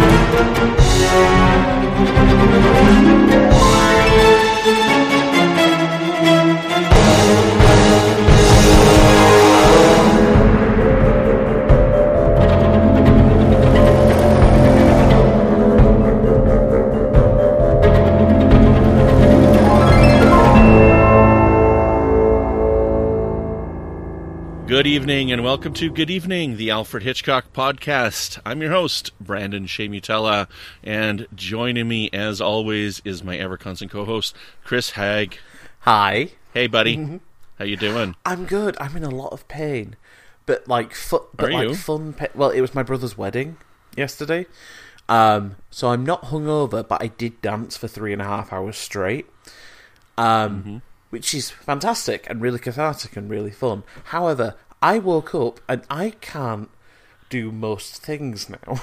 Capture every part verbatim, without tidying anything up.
Good evening and welcome to Good Evening, the Alfred Hitchcock podcast. I'm your host, Brandon Shea Mutella, and joining me as always is my ever-constant co-host, Chris Hagg. Hi. Hey, buddy. Mm-hmm. How you doing? I'm good. I'm in a lot of pain, but like, fu- but Are like you? fun. Pa- well, it was my brother's wedding yesterday, um, so I'm not hungover, but I did dance for three and a half hours straight. Um. Mm-hmm. Which is fantastic and really cathartic and really fun. However, I woke up and I can't do most things now.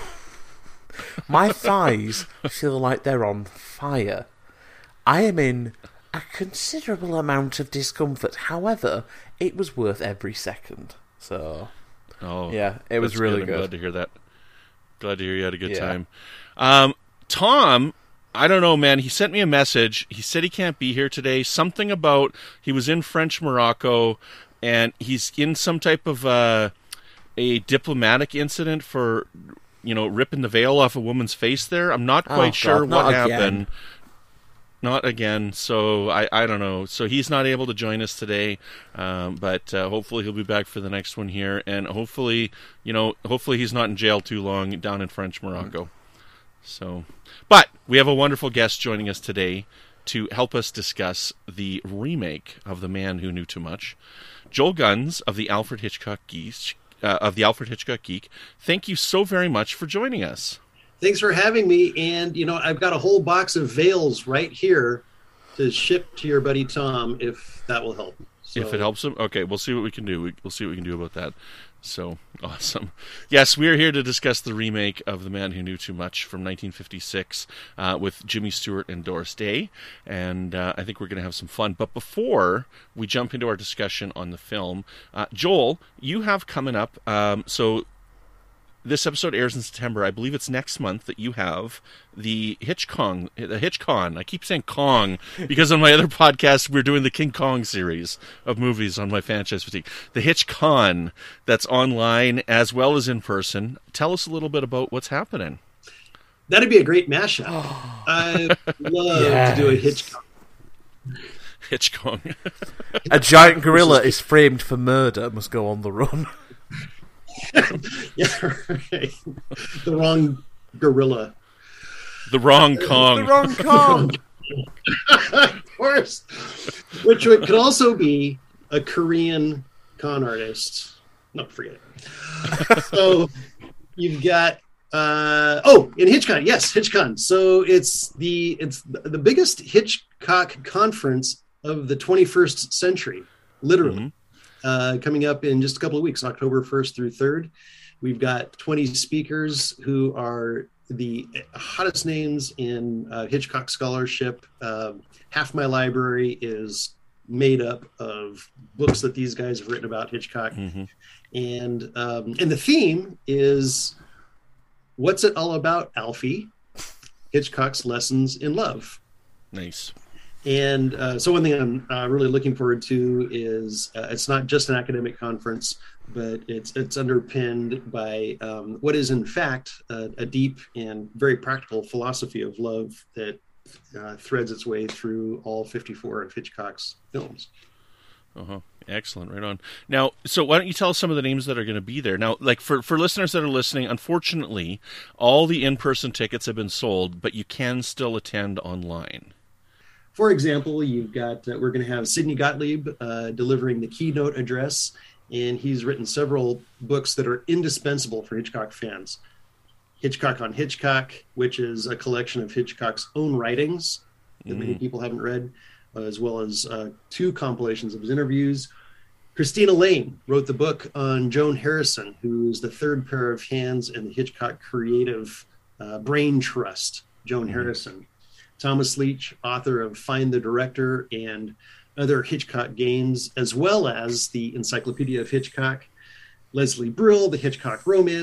My thighs feel like they're on fire. I am in a considerable amount of discomfort. However, it was worth every second. So, oh, yeah, it was really good. good. I'm glad to hear that. Glad to hear you had a good yeah. time. Um, Tom... I don't know, man. He sent me a message. He said he can't be here today. Something about he was in French Morocco, and he's in some type of uh, a diplomatic incident for, you know, ripping the veil off a woman's face there. I'm not quite oh, sure God, what not happened. Again. Not again. So I, I don't know. So he's not able to join us today, um, but uh, hopefully he'll be back for the next one here, and hopefully, you know, hopefully he's not in jail too long down in French Morocco. Mm-hmm. So, but we have a wonderful guest joining us today to help us discuss the remake of The Man Who Knew Too Much. Joel Guns of the Alfred Hitchcock Geek, uh, of the Alfred Hitchcock Geek. Thank you so very much for joining us. Thanks for having me. And you know, I've got a whole box of veils right here to ship to your buddy Tom, if that will help. So. If it helps him, okay. We'll see what we can do. We, we'll see what we can do about that. So awesome. Yes, we are here to discuss the remake of The Man Who Knew Too Much from nineteen fifty-six uh, with Jimmy Stewart and Doris Day. And uh, I think we're going to have some fun. But before we jump into our discussion on the film, uh, Joel, you have coming up, um, so this episode airs in September. I believe it's next month that you have the HitchCon, the HitchCon. I keep saying Kong because on my other podcast we're doing the King Kong series of movies on my Franchise Fatigue. The HitchCon that's online as well as in person. Tell us a little bit about what's happening. That'd be a great mashup. I love yes. to do a HitchCon. HitchCon. A giant gorilla is framed for murder. Must go on the run. Yeah, right. The wrong gorilla. The wrong Kong. The wrong Kong. Of course. Which would, could also be a Korean con artist. No, forget it. So you've got uh, oh, in HitchCon, yes, HitchCon. So it's the it's the biggest Hitchcock conference of the twenty-first century, literally. Mm-hmm. Uh, coming up in just a couple of weeks, October first through third. We've got twenty speakers who are the hottest names in uh, Hitchcock scholarship. Uh, half my library is made up of books that these guys have written about Hitchcock. Mm-hmm. And um, and the theme is, what's it all about, Alfie? Hitchcock's Lessons in Love. Nice. And uh, so one thing I'm uh, really looking forward to is uh, it's not just an academic conference, but it's it's underpinned by um, what is in fact a, a deep and very practical philosophy of love that uh, threads its way through all fifty-four of Hitchcock's films. Uh-huh. Excellent. Right on. Now, so why don't you tell us some of the names that are going to be there? Now, like for, for listeners that are listening, unfortunately, all the in-person tickets have been sold, but you can still attend online. For example, you've got, uh, we're going to have Sidney Gottlieb uh, delivering the keynote address, and he's written several books that are indispensable for Hitchcock fans. Hitchcock on Hitchcock, which is a collection of Hitchcock's own writings that mm. many people haven't read, uh, as well as uh, two compilations of his interviews. Christina Lane wrote the book on Joan Harrison, who is the third pair of hands in the Hitchcock creative uh, brain trust, Joan mm. Harrison. Thomas Leach, author of Find the Director and other Hitchcock games, as well as the Encyclopedia of Hitchcock. Leslie Brill, The Hitchcock Romance.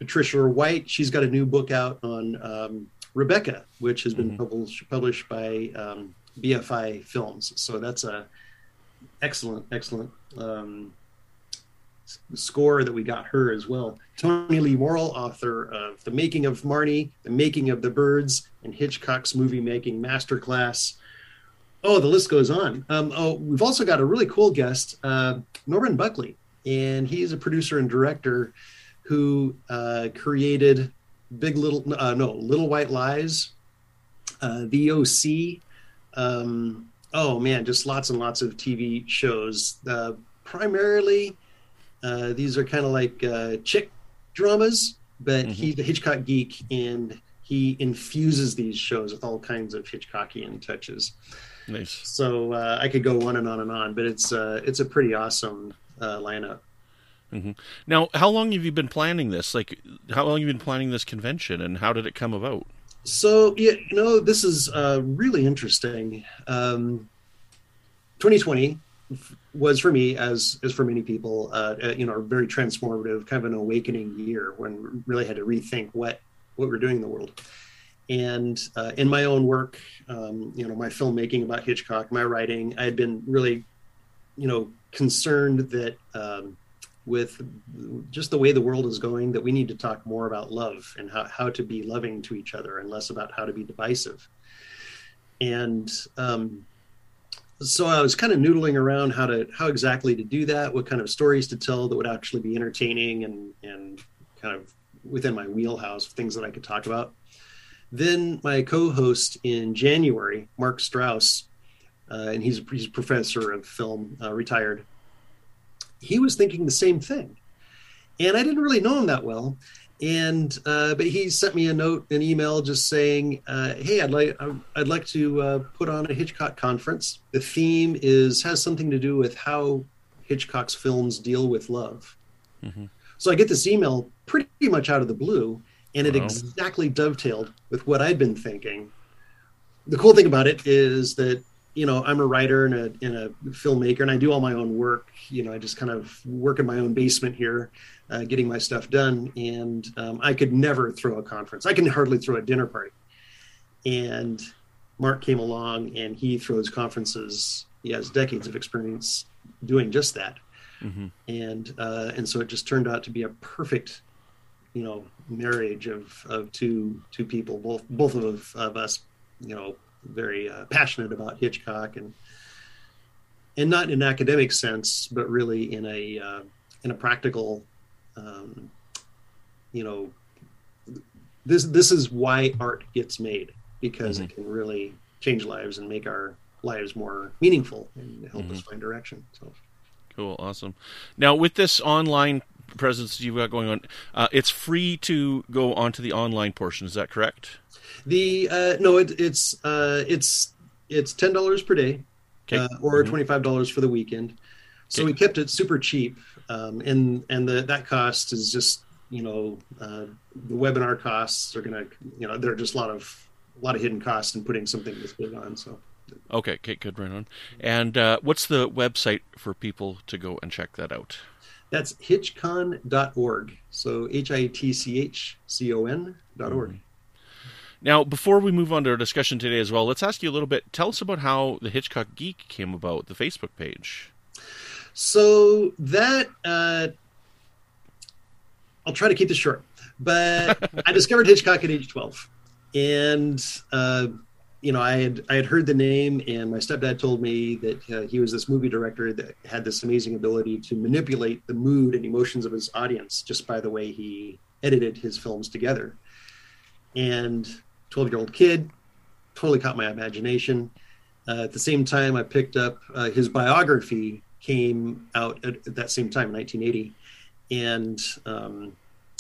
Patricia White, she's got a new book out on um, Rebecca, which has been Mm-hmm. published published by um, B F I Films. So that's a excellent, excellent um, s- score that we got her as well. Tony Lee Morrill, author of The Making of Marnie, The Making of the Birds, and Hitchcock's Movie Making Masterclass. Oh, the list goes on. Um, oh, we've also got a really cool guest, uh, Norman Buckley, and he's a producer and director who uh, created Big Little, uh, no, Little White Lies, uh, The O C. Um, oh man, just lots and lots of T V shows. Uh, primarily, uh, these are kind of like uh, chick dramas, but Mhm. he's a Hitchcock geek and he infuses these shows with all kinds of Hitchcockian touches. Nice. So uh, I could go on and on and on, but it's uh, it's a pretty awesome uh, lineup. hmm Now, how long have you been planning this? Like, how long have you been planning this convention, and how did it come about? So yeah, you know, this is uh, really interesting. Um, twenty twenty was for me, as as for many people, uh, uh, you know, a very transformative, kind of an awakening year when we really had to rethink what what we're doing in the world. And uh, in my own work, um, you know, my filmmaking about Hitchcock, my writing, I had been really, you know, concerned that um, with just the way the world is going, that we need to talk more about love and how, how to be loving to each other and less about how to be divisive. And um, so I was kind of noodling around how to how exactly to do that, what kind of stories to tell that would actually be entertaining and and kind of within my wheelhouse, things that I could talk about. Then my co-host in January, Mark Strauss, uh, and he's, he's a professor of film, uh, retired. He was thinking the same thing. And I didn't really know him that well. And uh, but he sent me a note, an email just saying, uh, hey, I'd like I'd like to uh, put on a Hitchcock conference. The theme is has something to do with how Hitchcock's films deal with love. Mhm. So I get this email pretty much out of the blue, and it Wow. exactly dovetailed with what I'd been thinking. The cool thing about it is that, you know, I'm a writer and a, and a filmmaker, and I do all my own work. You know, I just kind of work in my own basement here, uh, getting my stuff done. And um, I could never throw a conference. I can hardly throw a dinner party. And Mark came along, and he throws conferences. He has decades of experience doing just that. Mm-hmm. And uh, and so it just turned out to be a perfect, you know, marriage of of two two people, both both of, of us, you know, very uh, passionate about Hitchcock, and and not in an academic sense, but really in a uh, in a practical, um, you know, this this is why art gets made, because Mhm. it can really change lives and make our lives more meaningful and help Mhm. us find direction. So. Cool, awesome. Now, with this online presence you've got going on, uh, it's free to go onto the online portion. Is that correct? The uh, no, it, it's uh, it's it's ten dollars per day, Okay. uh, or Mhm. twenty five dollars for the weekend. So Okay. we kept it super cheap, um, and and the that cost is just, you know, uh, the webinar costs are gonna, you know, there are just a lot of a lot of hidden costs in putting something this big on. So Okay, okay, good, right on. And uh, what's the website for people to go and check that out? that's hitchcon dot org. So H I T C H C O N dot org. Now, before we move on to our discussion today as well, let's ask you a little bit. Tell us about how the Hitchcock Geek came about, the Facebook page. So that uh, I'll try to keep this short, but I discovered Hitchcock at age twelve, and uh, you know, I had I had heard the name, and my stepdad told me that uh, he was this movie director that had this amazing ability to manipulate the mood and emotions of his audience just by the way he edited his films together. And twelve-year-old kid, totally caught my imagination. Uh, at the same time, I picked up uh, his biography, came out at, at that same time in nineteen eighty, and um,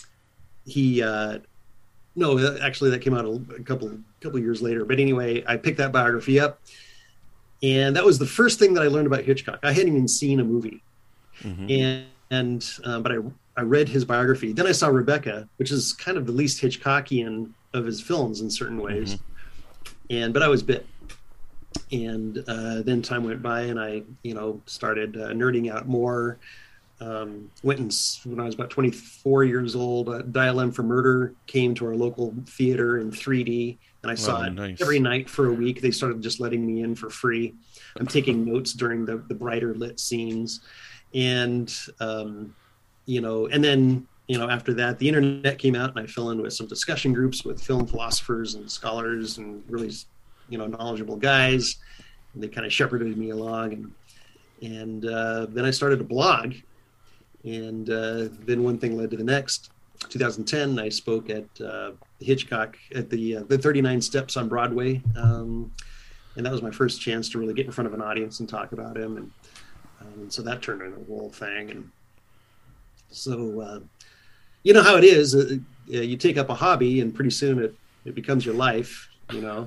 he uh, no, actually that came out a, a couple couple years later. But anyway, I picked that biography up, and that was the first thing that I learned about Hitchcock. I hadn't even seen a movie, Mm-hmm. and and um, but I I read his biography. Then I saw Rebecca, which is kind of the least Hitchcockian of his films in certain ways, and but I was bit. And uh, then time went by, and I, you know, started uh, nerding out more. um, went and when I was about twenty-four years old. Uh, Dial M for Murder came to our local theater in three D, and I saw Oh, it nice. every night for a week. They started just letting me in for free. I'm taking notes during the, the brighter lit scenes, and um, you know, and then you know after that, the internet came out, and I fell in with some discussion groups with film philosophers and scholars and really you know knowledgeable guys. And they kind of shepherded me along, and and uh, then I started a blog. And uh, then one thing led to the next. two thousand ten, I spoke at uh, Hitchcock at the uh, the thirty-nine Steps on Broadway, um, and that was my first chance to really get in front of an audience and talk about him. And, um, and so that turned into a whole thing. And so, uh, you know how it is. Uh, you take up a hobby, and pretty soon it, it becomes your life. You know.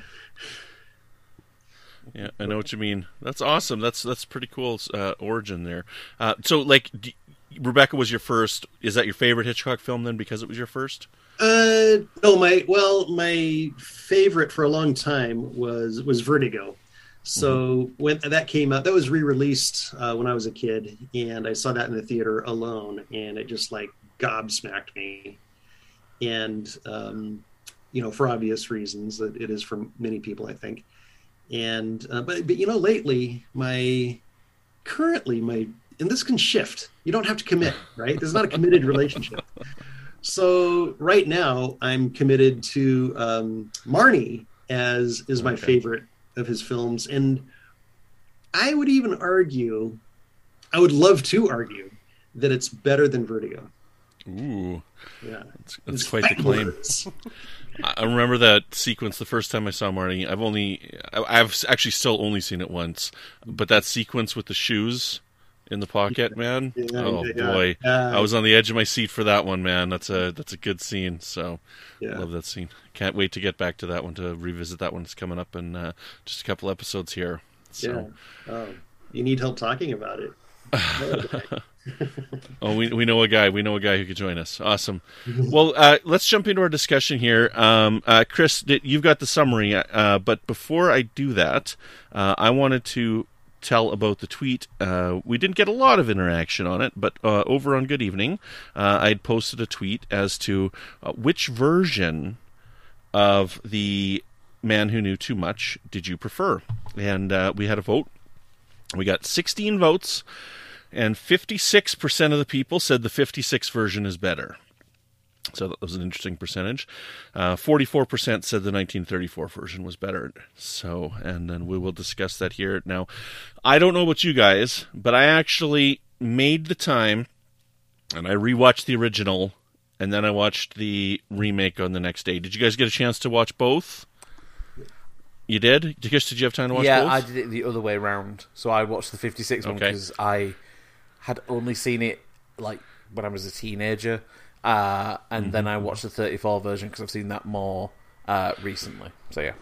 Yeah, I know what you mean. That's awesome. That's that's pretty cool uh, origin there. Uh, so, like, d- Rebecca was your first. Is that your favorite Hitchcock film then, because it was your first? Uh, no, my well, my favorite for a long time was was Vertigo. So mm-hmm. when that came out, that was re-released uh, when I was a kid, and I saw that in the theater alone, and it just like gobsmacked me. And um, you know, for obvious reasons, that it is for many people, I think. And uh, but but you know, lately my currently my and this can shift. You don't have to commit, right? This is not a committed relationship. So right now I'm committed to um, Marnie as is my okay. favorite of his films, and I would even argue, I would love to argue that it's better than Vertigo. Ooh, yeah, that's, that's quite the claim. I remember that sequence the first time I saw Marnie. I've only, I've actually still only seen it once, but that sequence with the shoes in the pocket, man. Yeah, oh yeah, boy, yeah. I was on the edge of my seat for that one, man. That's a that's a good scene. So, yeah. Love that scene. Can't wait to get back to that one, to revisit that one. It's coming up in uh, just a couple episodes here. So. Yeah. Oh, you need help talking about it. Oh, we we know a guy. We know a guy who could join us. Awesome. Well, uh, let's jump into our discussion here. Um, uh, Chris, you've got the summary, uh, but before I do that, uh, I wanted to tell about the tweet. Uh, we didn't get a lot of interaction on it, but uh, over on Good Evening, uh, I'd posted a tweet as to uh, which version of The Man Who Knew Too Much did you prefer? And uh, we had a vote. We got sixteen votes. And fifty-six percent of the people said the fifty-six version is better. So that was an interesting percentage. Uh, forty-four percent said the nineteen thirty-four version was better. So, and then we will discuss that here. Now, I don't know about you guys, but I actually made the time, and I rewatched the original, and then I watched the remake on the next day. Did you guys get a chance to watch both? You did? Chris, did you have time to watch yeah, both? Yeah, I did it the other way around. So I watched the fifty-six one because okay. I had only seen it like when I was a teenager, uh, and mm-hmm. then I watched the thirty-four version because I've seen that more uh, recently. So yeah,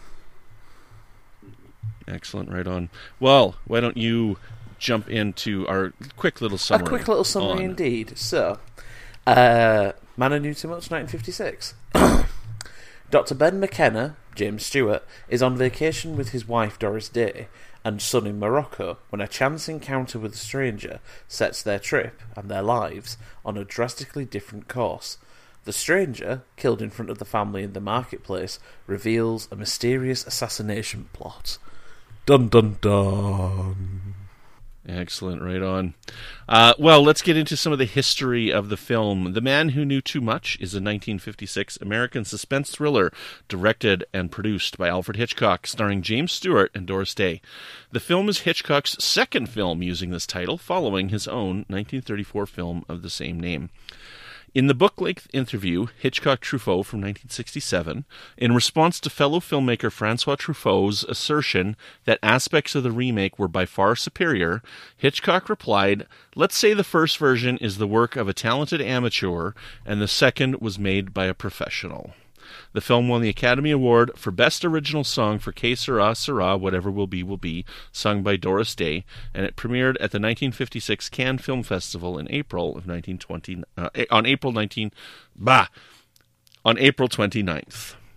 excellent, right on. Well, why don't you jump into our quick little summary? A quick little summary, on... indeed. So, uh, Man Who Knew Too Much, nineteen fifty-six. Doctor Ben McKenna, James Stewart, is on vacation with his wife Doris Day and son in Morocco when a chance encounter with a stranger sets their trip and their lives on a drastically different course. The stranger, killed in front of the family in the marketplace, reveals a mysterious assassination plot. Dun dun dun. Excellent, right on. Uh, well, let's get into some of the history of the film. The Man Who Knew Too Much is a nineteen fifty-six American suspense thriller directed and produced by Alfred Hitchcock, starring James Stewart and Doris Day. The film is Hitchcock's second film using this title, following his own nineteen thirty-four film of the same name. In the book-length interview, Hitchcock-Truffaut from nineteen sixty-seven, in response to fellow filmmaker Francois Truffaut's assertion that aspects of the remake were by far superior, Hitchcock replied, "Let's say the first version is the work of a talented amateur, and the second was made by a professional." The film won the Academy Award for Best Original Song for Que Sera, Sera, Whatever Will Be, Will Be, sung by Doris Day, and it premiered at the nineteen fifty-six Cannes Film Festival in April of nineteen twenty, uh, on April nineteenth, bah, on April twenty-ninth.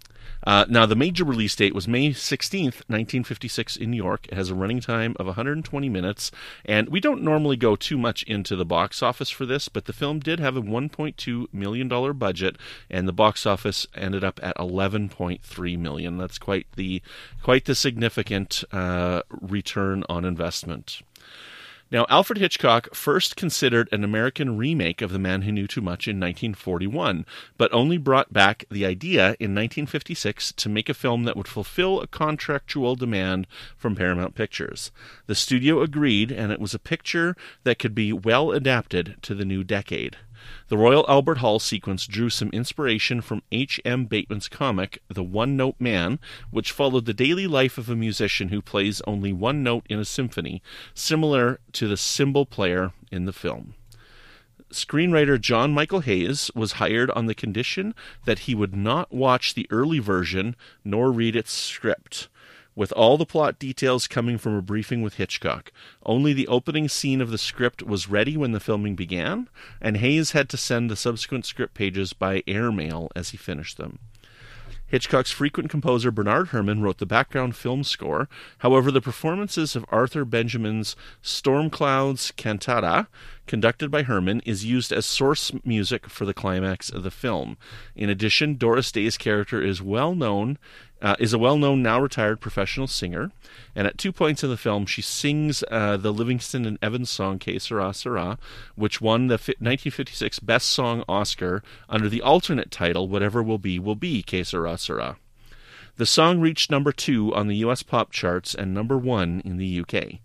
Uh, now, the major release date was May sixteenth, nineteen fifty-six in New York. It has a running time of one hundred twenty minutes, and we don't normally go too much into the box office for this, but the film did have a one point two million dollars budget, and the box office ended up at eleven point three million dollars. That's quite the quite the significant uh, return on investment. Now, Alfred Hitchcock first considered an American remake of The Man Who Knew Too Much in nineteen forty-one, but only brought back the idea in nineteen fifty-six to make a film that would fulfill a contractual demand from Paramount Pictures. The studio agreed, and it was a picture that could be well adapted to the new decade. The Royal Albert Hall sequence drew some inspiration from H M Bateman's comic, The One-Note Man, which followed the daily life of a musician who plays only one note in a symphony, similar to the cymbal player in the film. Screenwriter John Michael Hayes was hired on the condition that he would not watch the early version nor read its script, with all the plot details coming from a briefing with Hitchcock. Only the opening scene of the script was ready when the filming began, and Hayes had to send the subsequent script pages by airmail as he finished them. Hitchcock's frequent composer Bernard Herrmann wrote the background film score. However, the performances of Arthur Benjamin's Storm Clouds Cantata, conducted by Herrmann, is used as source music for the climax of the film. In addition, Doris Day's character is well known Uh, is a well-known, now-retired professional singer, and at two points in the film, she sings uh, the Livingston and Evans song, Que Sera, Sera, which won the fi- nineteen fifty-six Best Song Oscar under the alternate title, Whatever Will Be, Will Be, Que Sera, Sera. The song reached number two on the U S pop charts and number one in the U K.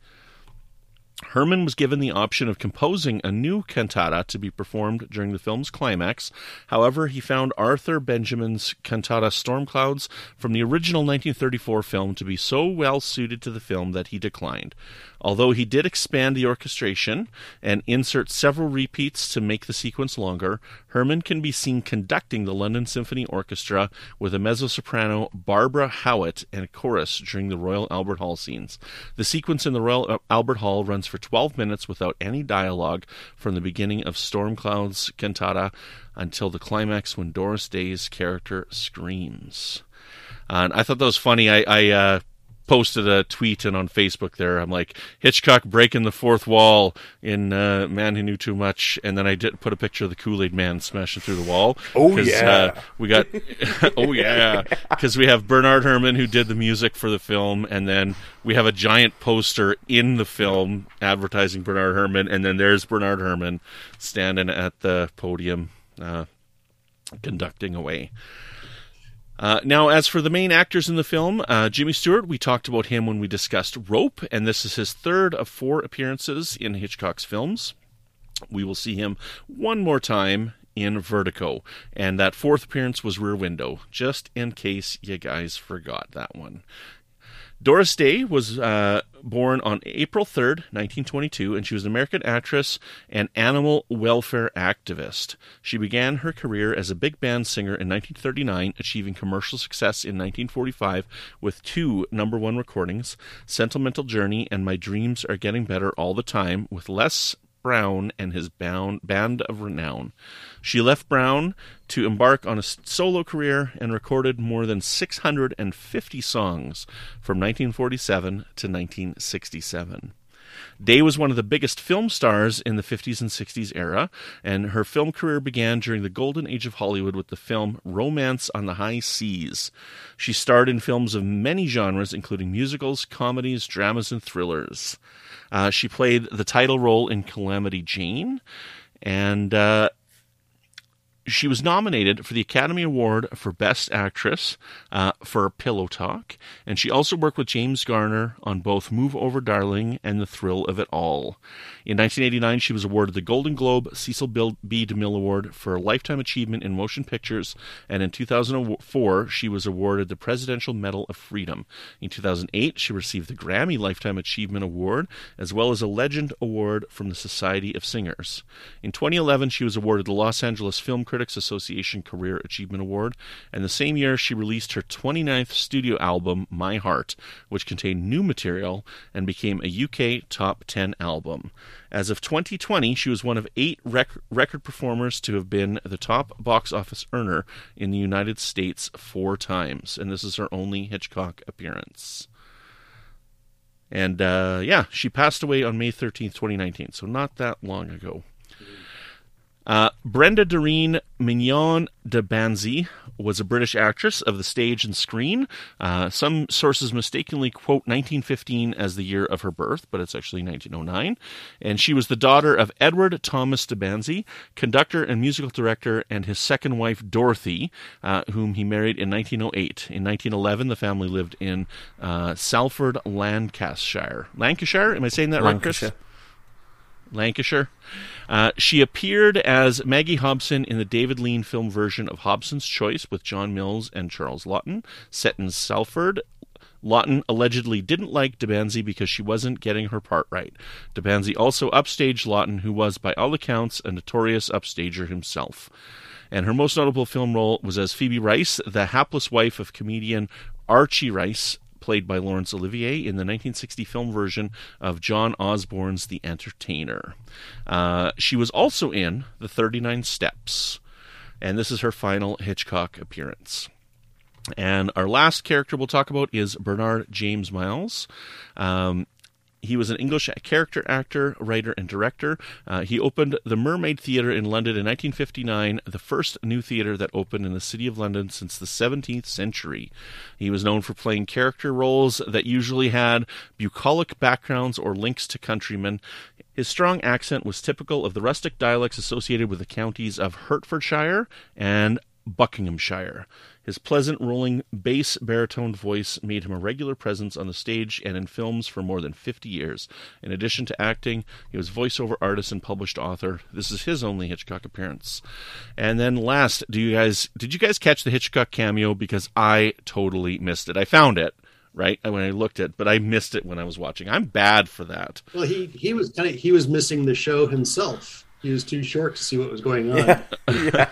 Herrmann was given the option of composing a new cantata to be performed during the film's climax. However, he found Arthur Benjamin's cantata Storm Clouds from the original nineteen thirty-four film to be so well suited to the film that he declined. Although he did expand the orchestration and insert several repeats to make the sequence longer, Herrmann can be seen conducting the London Symphony Orchestra with a mezzo-soprano Barbara Howitt and a chorus during the Royal Albert Hall scenes. The sequence in the Royal Albert Hall runs for twelve minutes without any dialogue from the beginning of Storm Clouds Cantata until the climax when Doris Day's character screams. Uh, and I thought that was funny. I, I uh, posted a tweet and on Facebook there, I'm like, Hitchcock breaking the fourth wall in uh, Man Who Knew Too Much, and then I did put a picture of the Kool-Aid Man smashing through the wall. Oh, yeah. Uh, we got, oh, yeah, because we have Bernard Herrmann, who did the music for the film, and then we have a giant poster in the film advertising Bernard Herrmann, and then there's Bernard Herrmann standing at the podium uh, conducting away. Uh, now, as for the main actors in the film, uh, Jimmy Stewart, we talked about him when we discussed Rope, and this is his third of four appearances in Hitchcock's films. We will see him one more time in Vertigo, and that fourth appearance was Rear Window, just in case you guys forgot that one. Doris Day was uh, born on April third, nineteen twenty-two, and she was an American actress and animal welfare activist. She began her career as a big band singer in nineteen thirty-nine, achieving commercial success in nineteen forty-five with two number one recordings, Sentimental Journey and My Dreams Are Getting Better All the Time, with Les Brown and his band, band of renown. She left Brown to embark on a solo career and recorded more than six hundred fifty songs from nineteen forty-seven to nineteen sixty-seven. Day was one of the biggest film stars in the fifties and sixties era, and her film career began during the golden age of Hollywood with the film Romance on the High Seas. She starred in films of many genres, including musicals, comedies, dramas, and thrillers. Uh, she played the title role in Calamity Jane, and uh, she was nominated for the Academy Award for Best Actress uh, for Pillow Talk, and she also worked with James Garner on both Move Over Darling and The Thrill of It All. In nineteen eighty-nine, she was awarded the Golden Globe Cecil B. DeMille Award for Lifetime Achievement in Motion Pictures, and in two thousand four, she was awarded the Presidential Medal of Freedom. In two thousand eight, she received the Grammy Lifetime Achievement Award, as well as a Legend Award from the Society of Singers. In twenty eleven, she was awarded the Los Angeles Film Critics Critics Association Career Achievement Award. And the same year, she released her twenty-ninth studio album, My Heart, which contained new material and became a U K top ten album. As of twenty twenty, she was one of eight rec- record performers to have been the top box office earner in the United States four times. And this is her only Hitchcock appearance. And, uh, yeah, she passed away on May thirteenth, twenty nineteen, so not that long ago. Uh, Brenda Doreen Mignon de Banzi was a British actress of the stage and screen. Uh, some sources mistakenly quote nineteen fifteen as the year of her birth, but it's actually nineteen oh nine. And she was the daughter of Edward Thomas de Banzi, conductor and musical director, and his second wife, Dorothy, uh, whom he married in nineteen oh eight. In nineteen eleven, the family lived in uh, Salford, Lancashire. Lancashire? Am I saying that right, Chris? Lancashire. Uh, she appeared as Maggie Hobson in the David Lean film version of Hobson's Choice with John Mills and Charles Laughton, set in Salford. Laughton allegedly didn't like de Banzi because she wasn't getting her part right. De Banzi also upstaged Laughton, who was, by all accounts, a notorious upstager himself. And her most notable film role was as Phoebe Rice, the hapless wife of comedian Archie Rice, played by Laurence Olivier in the nineteen sixty film version of John Osborne's The Entertainer. Uh, she was also in The thirty-nine Steps, and this is her final Hitchcock appearance. And our last character we'll talk about is Bernard James Miles. Um, He was an English character actor, writer, and director. Uh, he opened the Mermaid Theatre in London in nineteen fifty-nine, the first new theatre that opened in the City of London since the seventeenth century. He was known for playing character roles that usually had bucolic backgrounds or links to countrymen. His strong accent was typical of the rustic dialects associated with the counties of Hertfordshire and Buckinghamshire. His pleasant, rolling bass baritone voice made him a regular presence on the stage and in films for more than fifty years. In addition to acting, he was voiceover artist and published author. This is his only Hitchcock appearance. And then last, do you guys did you guys catch the Hitchcock cameo? Because I totally missed it. I found it, right, when I looked at it, but I missed it when I was watching. I'm bad for that. Well, he, he was kind of he was missing the show himself. He was too short to see what was going on. Yeah. yeah.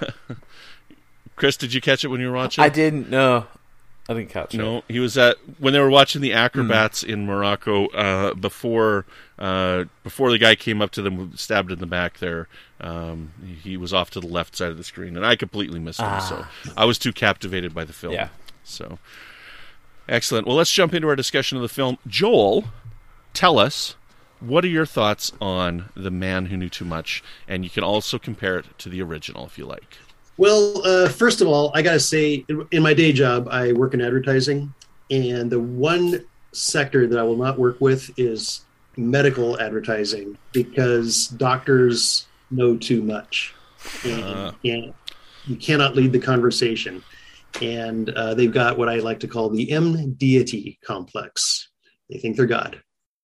Chris, did you catch it when you were watching? I didn't. No, I didn't catch it. No, he was at when they were watching the acrobats mm. in Morocco uh, before uh, before the guy came up to them, stabbed in the back. There, um, he was off to the left side of the screen, and I completely missed him. Ah. So I was too captivated by the film. Yeah. So excellent. Well, let's jump into our discussion of the film. Joel, tell us, what are your thoughts on The Man Who Knew Too Much? And you can also compare it to the original if you like. Well, uh, first of all, I got to say, in my day job, I work in advertising, and the one sector that I will not work with is medical advertising because doctors know too much, and uh. you, can't, you cannot lead the conversation. And uh, they've got what I like to call the M deity complex. They think they're God.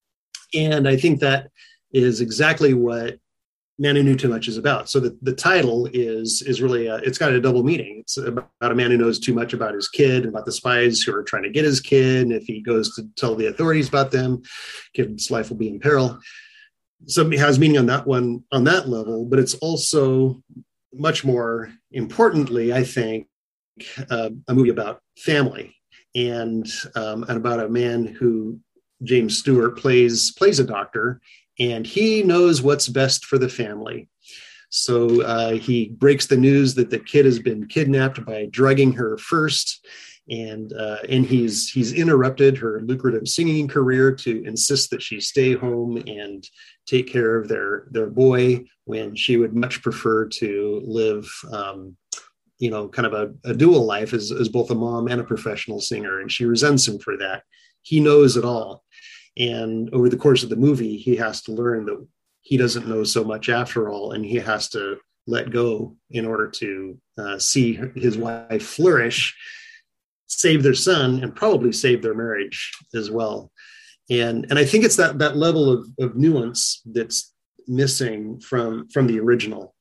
And I think that is exactly what Man Who Knew Too Much is about. So the, the title is is really, a, it's got a double meaning. It's about a man who knows too much about his kid, about the spies who are trying to get his kid. And if he goes to tell the authorities about them, kid's life will be in peril. So it has meaning on that one, on that level, but it's also much more importantly, I think, uh, a movie about family and, um, and about a man who James Stewart plays, plays a doctor, and he knows what's best for the family. So uh, he breaks the news that the kid has been kidnapped by drugging her first, and uh, and he's he's interrupted her lucrative singing career to insist that she stay home and take care of their their boy when she would much prefer to live, um, you know, kind of a, a dual life as, as both a mom and a professional singer, and she resents him for that. He knows it all. And over the course of the movie, he has to learn that he doesn't know so much after all, and he has to let go in order to uh, see his wife flourish, save their son, and probably save their marriage as well. And and I think it's that that level of, of nuance that's missing from from the original.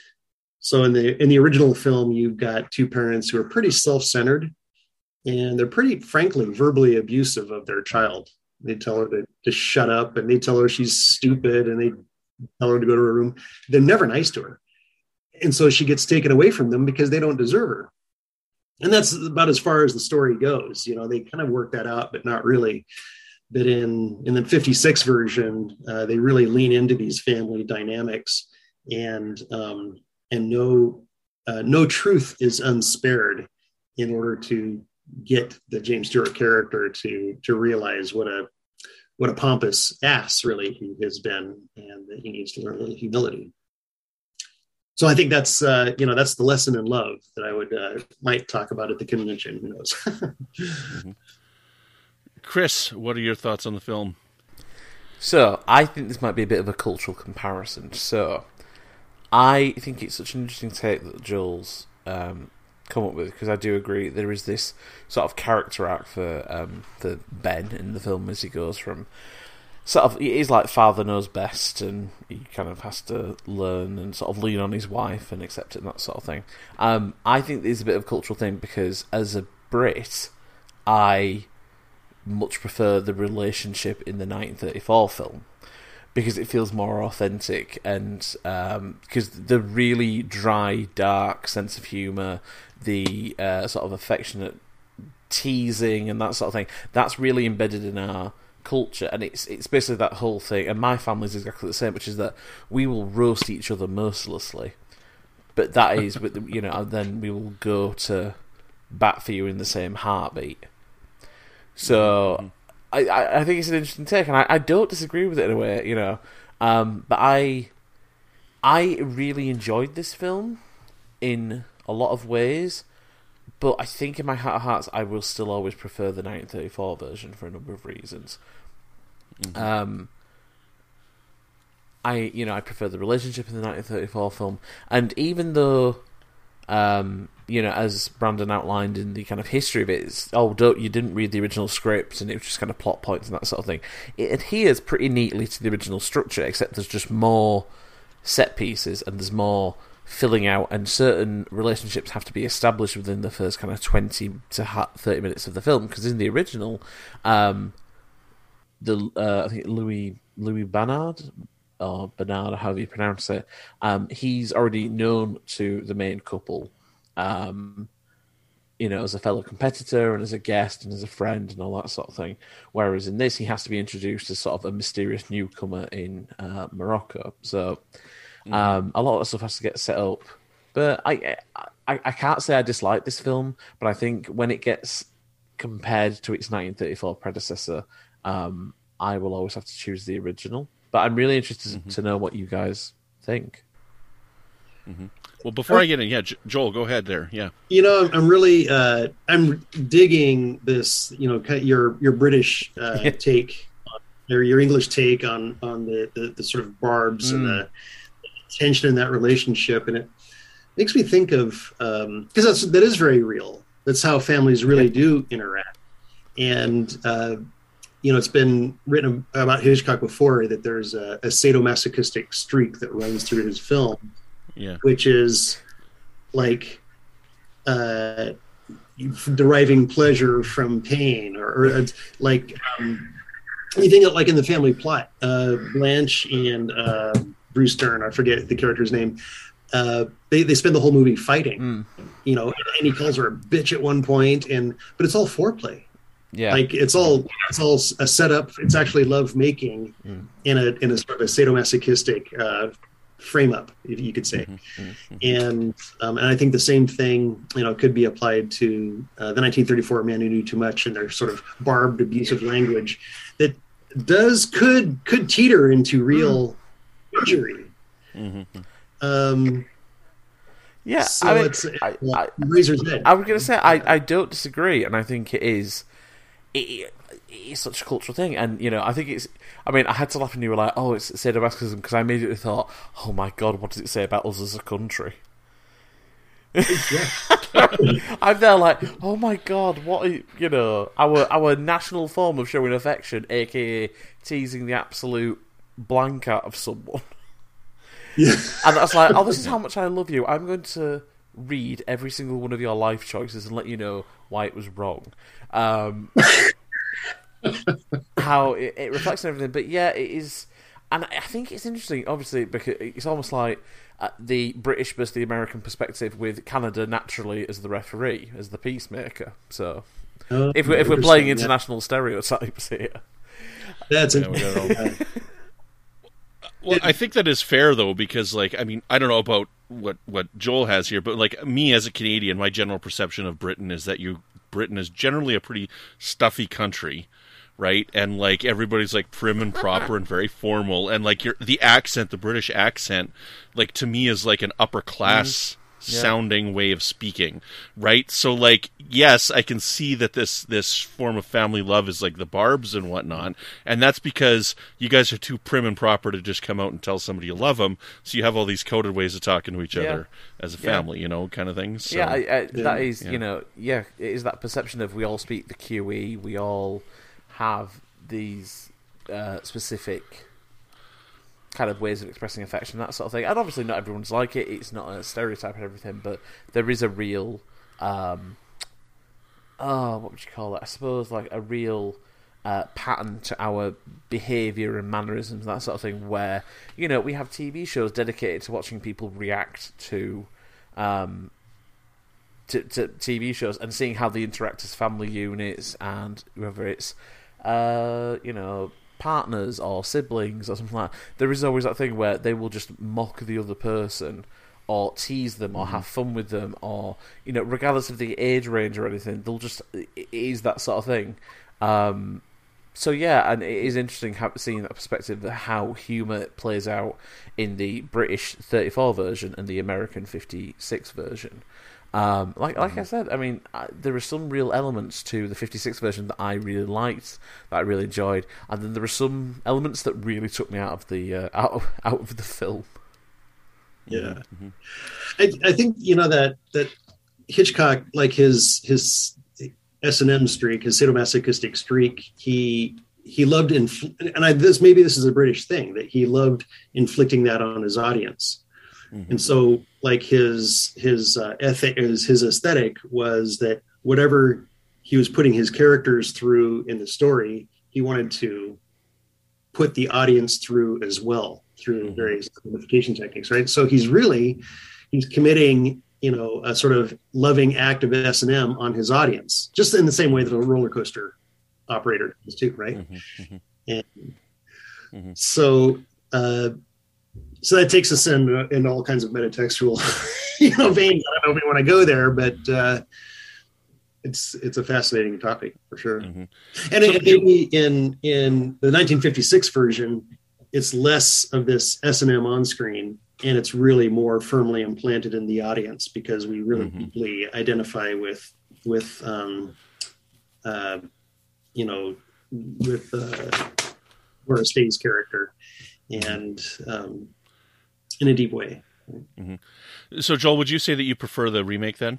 So in the in the original film, you've got two parents who are pretty self-centered, and they're pretty, frankly, verbally abusive of their child. They tell her to, to shut up, and they tell her she's stupid, and they tell her to go to her room. They're never nice to her. and so she gets taken away from them because they don't deserve her. And that's about as far as the story goes. You know, they kind of work that out, but not really. But in, in the fifty-six version, uh, they really lean into these family dynamics, and um, and no uh, no truth is unspared in order to get the James Stewart character to to realize what a what a pompous ass really he has been, and that he needs to learn a little humility. So I think that's uh, you know that's the lesson in love that I would uh, might talk about at the convention. Who knows? Mm-hmm. Chris, what are your thoughts on the film? So I think this might be a bit of a cultural comparison. So I think it's such an interesting take that Joel's um, come up with, because I do agree there is this sort of character arc for um, for Ben in the film as he goes from sort of, it is like father knows best, and he kind of has to learn and sort of lean on his wife and accept it and that sort of thing. Um, I think there's a bit of a cultural thing, because as a Brit, I much prefer the relationship in the nineteen thirty-four film, because it feels more authentic, and um, because the really dry, dark sense of humour, the uh, sort of affectionate teasing and that sort of thing, that's really embedded in our culture, and it's it's basically that whole thing. And my family's exactly the same, which is that we will roast each other mercilessly, but that is, with the, you know, and then we will go to bat for you in the same heartbeat. So mm-hmm. I, I think it's an interesting take, and I, I don't disagree with it in a way, you know. Um, but I I really enjoyed this film in a lot of ways, but I think in my heart of hearts I will still always prefer the nineteen thirty-four version for a number of reasons. Mm-hmm. Um, I you know I prefer the relationship in the nineteen thirty-four film, and even though um, you know, as Brandon outlined in the kind of history of it, it's, oh, don't, you didn't read the original script and it was just kind of plot points and that sort of thing. It adheres pretty neatly to the original structure, except there's just more set pieces and there's more filling out, and certain relationships have to be established within the first kind of twenty to thirty minutes of the film, because in the original, um, the uh, I think Louis Louis Bernard, or Bernard, however you pronounce it, um, he's already known to the main couple, um, you know, as a fellow competitor and as a guest and as a friend and all that sort of thing. Whereas in this, he has to be introduced as sort of a mysterious newcomer in uh, Morocco. So um, a lot of stuff has to get set up. But I, I, I can't say I dislike this film, but I think when it gets compared to its nineteen thirty-four predecessor, um, I will always have to choose the original. But I'm really interested mm-hmm. to know what you guys think. Mm-hmm. Well, before I get in, yeah, Joel, go ahead there. Yeah, you know, I'm really, uh, I'm digging this. You know, kind of your your British uh, take, on, or your English take on on the the, the sort of barbs mm. and the, the tension in that relationship, and it makes me think of because um, that's that is very real. That's how families really do interact, and. Uh, You know, it's been written about Hitchcock before that there's a, a sadomasochistic streak that runs through his film, yeah. which is like uh, deriving pleasure from pain, or, or it's like um, you think of like in the family plot, uh, Blanche and uh, Bruce Dern, I forget the character's name. Uh, they they spend the whole movie fighting, mm. you know, and he calls her a bitch at one point, and but it's all foreplay. Yeah, like it's all it's all a setup. It's actually love making mm. in a in a sort of a sadomasochistic uh, frame up, if you could say. Mm-hmm. Mm-hmm. And um, and I think the same thing, you know, could be applied to uh, the nineteen thirty-four Man Who Knew Too Much and their sort of barbed, abusive language that does could could teeter into real mm. injury. Mm-hmm. Um, yeah, so I mean, it's I, uh, I, razor's edge. I was going to say I, I don't disagree, and I think it is. It, it's such a cultural thing, and you know, I think it's. I mean, I had to laugh when you were like, "Oh, it's sadomasochism," because I immediately thought, "Oh my god, what does it say about us as a country?" I'm there like, "Oh my god, what are, you know, our our national form of showing affection, aka teasing the absolute blank out of someone." Yeah, and that's like, "Oh, this is how much I love you. I'm going to read every single one of your life choices and let you know why it was wrong." Um, how it, it reflects on everything, but yeah, it is. And I think it's interesting, obviously, because it's almost like uh, the British versus the American perspective, with Canada naturally as the referee, as the peacemaker. So, Uh, if we're, if we're interesting, playing yeah. international stereotypes here. That's Yeah, we interesting. got it Well, I think that is fair, though, because, like, I mean, I don't know about what, what Joel has here, but, like, me as a Canadian, my general perception of Britain is that you Britain is generally a pretty stuffy country, right? And, like, everybody's, like, prim and proper and very formal, and, like, your the accent, the British accent, like, to me is, like, an upper-class Yeah. sounding way of speaking, right? So, like, yes, I can see that this this form of family love is like the Barbs and whatnot, and that's because you guys are too prim and proper to just come out and tell somebody you love them. So you have all these coded ways of talking to each Yeah. other as a Yeah. family, you know, kind of thing. So, Yeah, I, I, that is, Yeah. you know, yeah, it is that perception of we all speak the Q E, we all have these uh, specific kind of ways of expressing affection, that sort of thing. And obviously not everyone's like it, it's not a stereotype and everything, but there is a real, um, oh, what would you call it? I suppose like a real uh, pattern to our behaviour and mannerisms, that sort of thing, where, you know, we have T V shows dedicated to watching people react to um, to, to T V shows and seeing how they interact as family units, and whether it's, uh, you know, partners or siblings or something like that. There is always that thing where they will just mock the other person or tease them or have fun with them, or, you know, regardless of the age range or anything, they'll just, it is that sort of thing. Um, so yeah, and it is interesting how, seeing that perspective of how humour plays out in the British thirty-four version and the American fifty-six version. Um, like like I said, I mean, I, there are some real elements to the fifty-six version that I really liked, that I really enjoyed, and then there are some elements that really took me out of the uh, out of, out of the film. Yeah, I, I think, you know, that that Hitchcock, like his his S and M streak, his sadomasochistic streak, he he loved inf- and I, this maybe this is a British thing, that he loved inflicting that on his audience. Mm-hmm. And so, like, his his uh, ethic, his, his aesthetic was that whatever he was putting his characters through in the story, he wanted to put the audience through as well, through mm-hmm. various amplification techniques, right? So he's really he's committing, you know, a sort of loving act of S and M on his audience, just in the same way that a roller coaster operator does too, right? Mm-hmm. And mm-hmm. so. Uh, So that takes us in in all kinds of metatextual, you know, veins. I don't know if we want to go there, but uh, it's it's a fascinating topic for sure. Mm-hmm. And it, maybe in in the nineteen fifty-six version, it's less of this S and M on screen, and it's really more firmly implanted in the audience, because we really mm-hmm. deeply identify with with um, uh, you know, with uh, Laura Stay's character, and um, in a deep way. Mm-hmm. So, Joel, would you say that you prefer the remake then?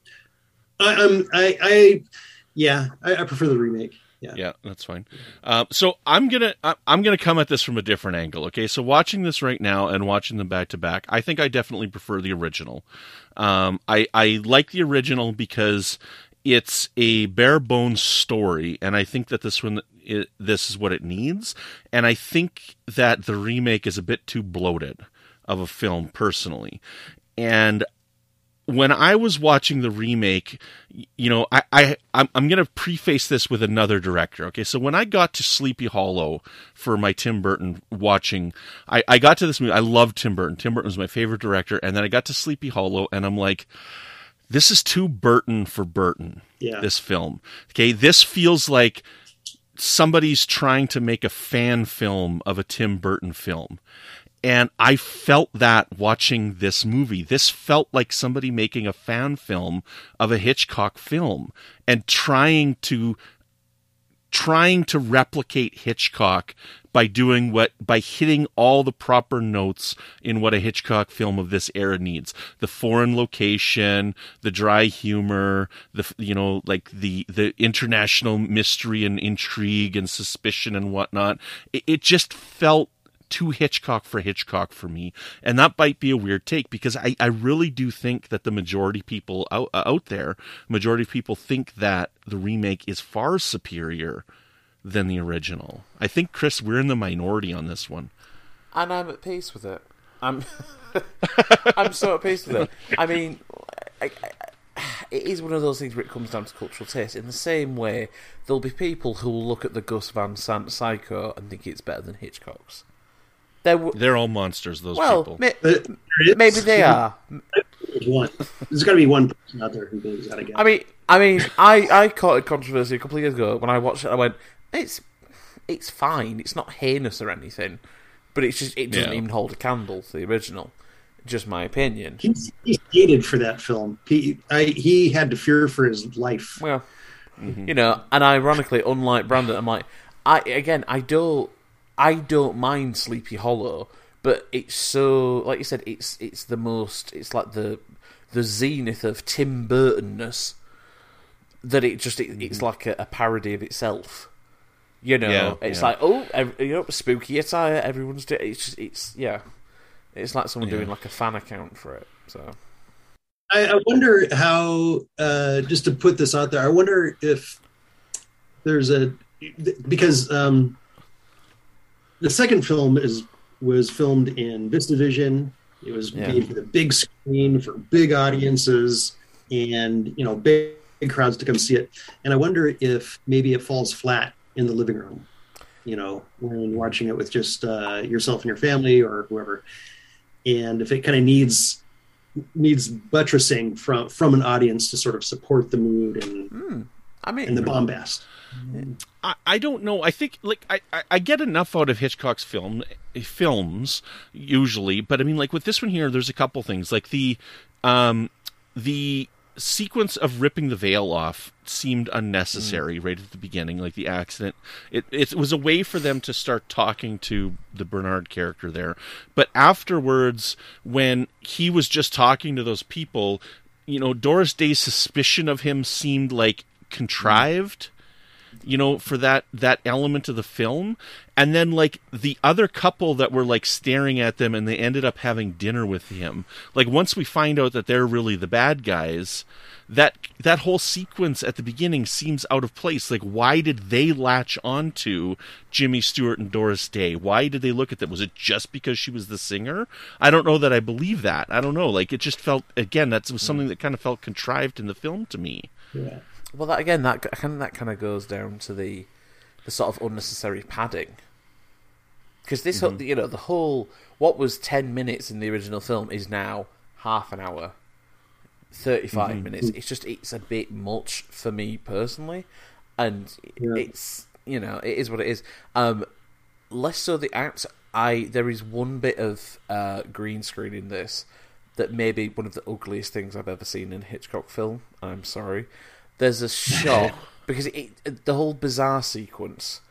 I, um, I, I yeah, I, I prefer the remake. Yeah, yeah, that's fine. Uh, so I'm gonna I'm gonna come at this from a different angle. Okay, so watching this right now and watching them back to back, I think I definitely prefer the original. Um, I I like the original because it's a bare bones story, and I think that this one. It, this is what it needs, and I think that the remake is a bit too bloated of a film, personally. And when I was watching the remake, you know, I, I I'm, I'm going to preface this with another director. Okay, so when I got to Sleepy Hollow for my Tim Burton watching, I, I got to this movie. I loved Tim Burton. Tim Burton was my favorite director, and then I got to Sleepy Hollow, and I'm like, this is too Burton for Burton. Yeah. This film. Okay, this feels like somebody's trying to make a fan film of a Tim Burton film. And I felt that watching this movie. This felt like somebody making a fan film of a Hitchcock film and trying to trying to replicate Hitchcock by doing what by hitting all the proper notes in what a Hitchcock film of this era needs. The foreign location, the dry humor, the you know like the the international mystery and intrigue and suspicion and whatnot. It, it just felt too Hitchcock for Hitchcock for me. And that might be a weird take, because I, I really do think that the majority people out, out there, majority of people think that the remake is far superior than the original. I think, Chris, we're in the minority on this one. and I'm at peace with it. I'm I'm so at peace with it. I mean, I, I, it is one of those things where it comes down to cultural taste. In the same way, there'll be people who will look at the Gus Van Sant Psycho and think it's better than Hitchcock's. They're, w- They're all monsters, those well, people. Ma- maybe they are. There's one. There's got to be one person out there who believes that again. I mean, I mean, I, I caught a controversy a couple of years ago when I watched it. I went, it's it's fine. It's not heinous or anything, but it's just it doesn't Yeah. even hold a candle to the original. Just my opinion. He's, he's hated for that film. He I, he had to fear for his life. Well, mm-hmm. you know, and ironically, unlike Brandon, I'm like, I again, I don't, I don't mind Sleepy Hollow, but it's so, like you said, it's it's the most, it's like the the zenith of Tim Burton-ness that it just it, it's like a, a parody of itself. You know, Yeah, it's yeah. like, oh, every, you know, spooky attire, everyone's doing. It's just, it's yeah, it's like someone Yeah. doing like a fan account for it. So. I, I wonder how, uh, just to put this out there, I wonder if there's a, because um, the second film is was filmed in VistaVision. It was Yeah. made for the big screen, for big audiences, and, you know, big, big crowds to come see it. And I wonder if maybe it falls flat in the living room, you know, when watching it with just uh, yourself and your family or whoever. And if it kind of needs needs buttressing from from an audience to sort of support the mood and Mm, I mean, and the bombast. I, I don't know. I think like I, I, I get enough out of Hitchcock's film films usually, but I mean like with this one here, there's a couple things like the um the sequence of ripping the veil off seemed unnecessary mm. right at the beginning, like the accident. It it was a way for them to start talking to the Bernard character there, but afterwards, when he was just talking to those people, you know, Doris Day's suspicion of him seemed like contrived. Mm. You know, for that, that element of the film. And then, like, the other couple that were, like, staring at them and they ended up having dinner with him. Like, once we find out that they're really the bad guys, that that whole sequence at the beginning seems out of place. Like, why did they latch onto Jimmy Stewart and Doris Day? Why did they look at them? Was it just because she was the singer? I don't know that I believe that. I don't know. Like, it just felt, again, that was something that kind of felt contrived in the film to me. Yeah. Well, that again, that kind of, that kind of goes down to the the sort of unnecessary padding, because this, mm-hmm. you know, the whole what was ten minutes in the original film is now half an hour, thirty-five mm-hmm. minutes. It's just it's a bit much for me personally, and yeah. it's you know it is what it is. Um, less so the act. I there is one bit of uh, green screen in this that may be one of the ugliest things I've ever seen in a Hitchcock film. I'm sorry. There's a shot, because it, it, the whole bizarre sequence,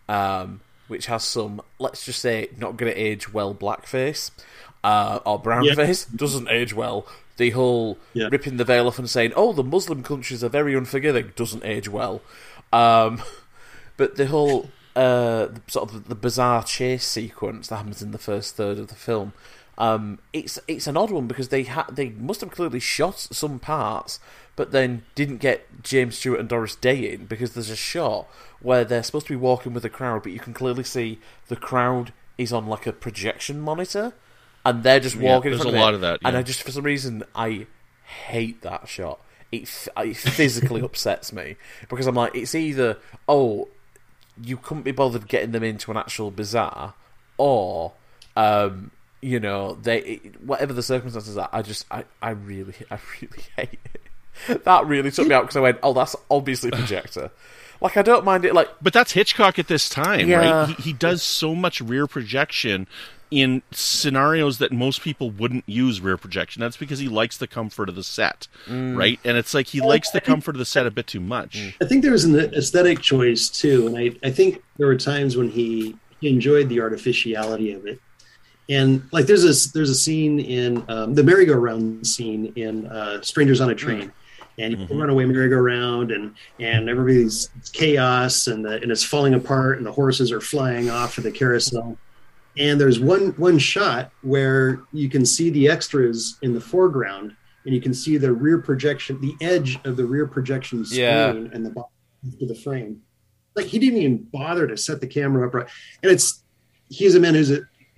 um, which has some, let's just say, not going to age well blackface, uh, or brownface, yeah. doesn't age well. The whole yeah. ripping the veil off and saying, oh, the Muslim countries are very unforgiving, doesn't age well. Um, but the whole, uh, sort of the bizarre chase sequence that happens in the first third of the film, um, it's it's an odd one, because they ha- they must have clearly shot some parts, but then didn't get James Stewart and Doris Day in, because there's a shot where they're supposed to be walking with a crowd, but you can clearly see the crowd is on like a projection monitor, and they're just walking. Yeah, there's in front a of lot it. of that, yeah. And I just, for some reason, I hate that shot. It, it physically upsets me, because I'm like, it's either, oh, you couldn't be bothered getting them into an actual bazaar, or, um, you know, they whatever the circumstances are. I just, I, I really, I really hate it. That really took me out, because I went, oh, that's obviously projector. Like, I don't mind it, like... But that's Hitchcock at this time, yeah. right? He, he does so much rear projection in scenarios that most people wouldn't use rear projection. That's because he likes the comfort of the set, mm. right? And it's like he likes the comfort of the set a bit too much. I think there was an aesthetic choice, too, and I, I think there were times when he, he enjoyed the artificiality of it. And like, there's a there's a scene in um, the merry-go-round scene in uh, Strangers on a Train, and you mm-hmm. run away merry-go-round, and and everybody's it's chaos, and the, and it's falling apart, and the horses are flying off of the carousel. And there's one one shot where you can see the extras in the foreground, and you can see the rear projection, the edge of the rear projection screen, yeah. and the bottom of the frame. Like, he didn't even bother to set the camera up right, and it's he's a man who's a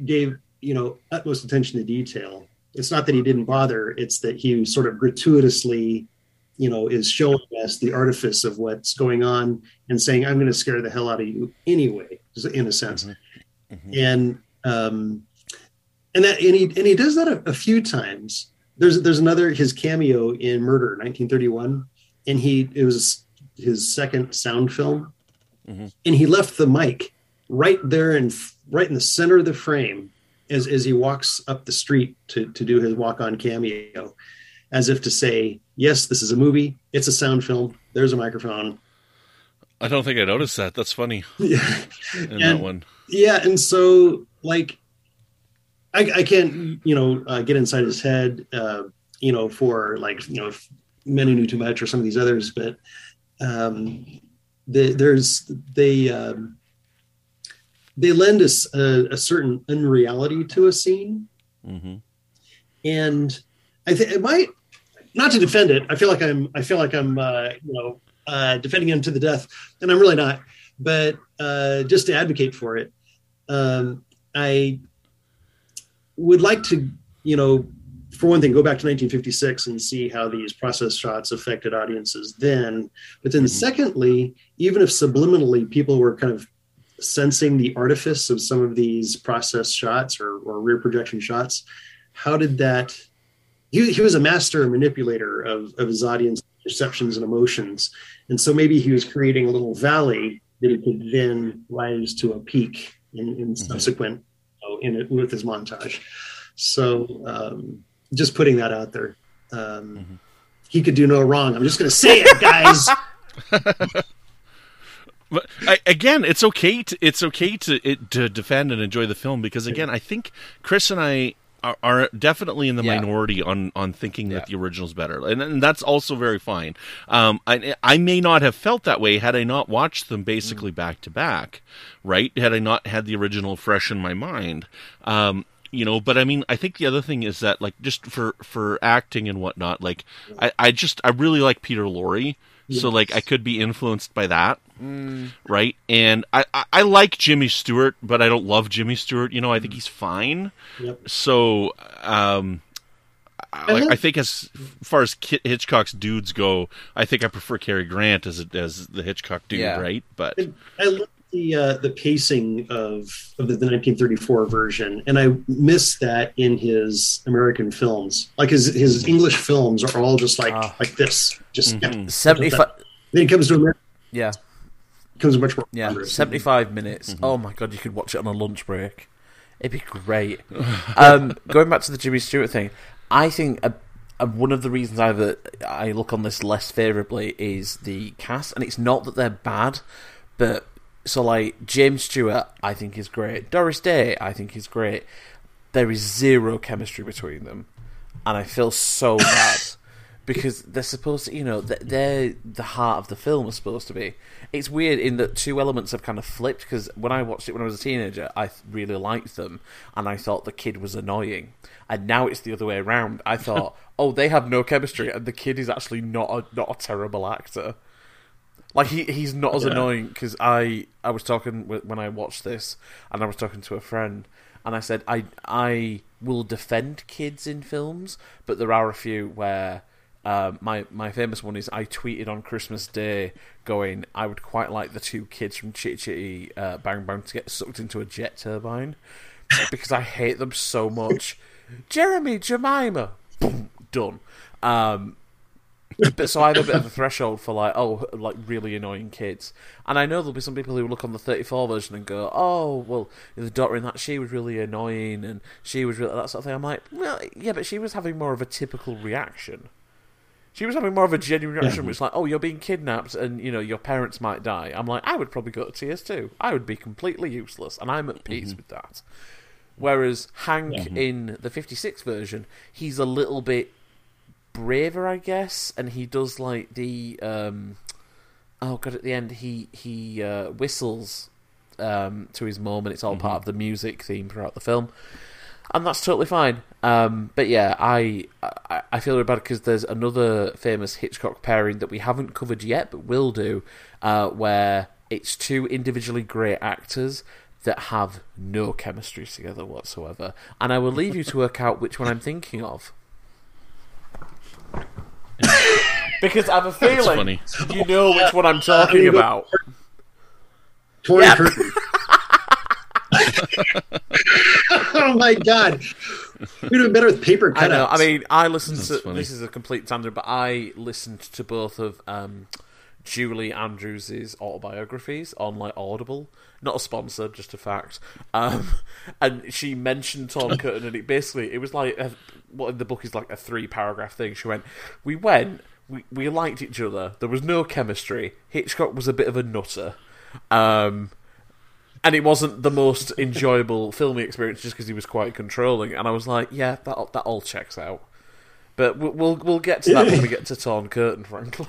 gave, you know, utmost attention to detail. It's not that he didn't bother, it's that he sort of gratuitously, you know, is showing us the artifice of what's going on and saying, I'm going to scare the hell out of you anyway, in a sense. Mm-hmm. Mm-hmm. And, um, and that, and he, and he does that a, a few times. There's, there's another, his cameo in Murder, nineteen thirty-one. And he, it was his second sound film. Mm-hmm. And he left the mic right there in, right in the center of the frame as, as he walks up the street to, to do his walk-on cameo, as if to say, yes, this is a movie. It's a sound film. There's a microphone. I don't think I noticed that. That's funny. Yeah. In and, that one. Yeah. And so, like, I, I can't, you know, uh, get inside his head, uh, you know, for, like, you know, Men Who Knew Too Much or some of these others, but um, the, there's, they, um, they lend us a, a certain unreality to a scene. Mm-hmm. And I think it might, not to defend it. I feel like I'm, I feel like I'm, uh, you know, uh, defending him to the death, and I'm really not, but uh, just to advocate for it. Um, I would like to, you know, for one thing, go back to nineteen fifty-six and see how these process shots affected audiences then. But then mm-hmm. secondly, even if subliminally people were kind of sensing the artifice of some of these process shots or, or rear projection shots, how did that, he, he was a master manipulator of, of his audience perceptions and emotions. And so maybe he was creating a little valley that he could then rise to a peak in, in mm-hmm. subsequent, you know, in it with his montage. So um, just putting that out there. Um, mm-hmm. He could do no wrong. I'm just going to say it, guys. But I, again, it's okay to it's okay to it, to defend and enjoy the film, because again, I think Chris and I are, are definitely in the yeah. minority on, on thinking yeah. that the original's better, and, and that's also very fine. Um, I I may not have felt that way had I not watched them basically mm. back to back, right? Had I not had the original fresh in my mind. Um, You know, but I mean, I think the other thing is that, like, just for, for acting and whatnot, like, I, I just, I really like Peter Lorre. Yes. So, like, I could be influenced by that, mm. right? And I, I, I like Jimmy Stewart, but I don't love Jimmy Stewart. You know, I think he's fine. Yep. So, um, I, like, I think as far as Kit Hitchcock's dudes go, I think I prefer Cary Grant as as the Hitchcock dude, yeah. right? But I love the uh, the pacing of of the, the nineteen thirty-four version, and I miss that in his American films. Like his his English films are all just like uh, like this, just mm-hmm. yeah, seventy-five. Then it comes to America. Yeah, it comes much more. Yeah, seventy-five minutes. Mm-hmm. Oh my god, you could watch it on a lunch break. It'd be great. um, going back to the Jimmy Stewart thing, I think a, a, one of the reasons I have a, I look on this less favourably is the cast, and it's not that they're bad, but. So, like, James Stewart, I think is great. Doris Day, I think is great. There is zero chemistry between them. And I feel so bad. Because they're supposed to, you know, they're the heart of the film is supposed to be. It's weird in that two elements have kind of flipped, because when I watched it when I was a teenager, I really liked them, and I thought the kid was annoying. And now it's the other way around. I thought, oh, they have no chemistry, and the kid is actually not a, not a terrible actor. Like, he he's not as yeah. annoying, because I, I was talking with, when I watched this, and I was talking to a friend, and I said, I I will defend kids in films, but there are a few where, uh, my, my famous one is I tweeted on Christmas Day going, I would quite like the two kids from Chitty Chitty uh, Bang Bang to get sucked into a jet turbine, because I hate them so much. Jeremy, Jemima, boom, done. Um... But so I have a bit of a threshold for like, oh, like really annoying kids. And I know there'll be some people who look on the thirty-four version and go, oh, well, the daughter in that, she was really annoying and she was really, that sort of thing. I'm like, well, yeah, but she was having more of a typical reaction. She was having more of a genuine reaction, yeah. which is like, oh, you're being kidnapped and, you know, your parents might die. I'm like, I would probably go to tears too. I would be completely useless, and I'm at peace mm-hmm. with that. Whereas Hank mm-hmm. in the fifty-six version, he's a little bit braver, I guess, and he does like the um oh god at the end he he uh, whistles um to his mom, and it's all mm-hmm. part of the music theme throughout the film, and that's totally fine. Um but yeah, I I, I feel really bad because there's another famous Hitchcock pairing that we haven't covered yet but will do, uh where it's two individually great actors that have no chemistry together whatsoever. And I will leave you to work out which one I'm thinking of. Because I have a feeling you know which one I'm talking uh, about. Torn yep. Curtain. Oh my god. We'd have been better with paper cutouts. I know. I mean, I listened That's to... Funny. This is a complete tangent, but I listened to both of um, Julie Andrews' autobiographies on like Audible. Not a sponsor, just a fact. Um, and she mentioned Torn Curtain, and it basically... It was like... A, what in the book is like a three-paragraph thing. She went, we went, we, we liked each other. There was no chemistry. Hitchcock was a bit of a nutter. Um... And it wasn't the most enjoyable filming experience just because he was quite controlling. And I was like, yeah, that that all checks out. But we'll we'll, we'll get to that when we get to Torn Curtain, frankly.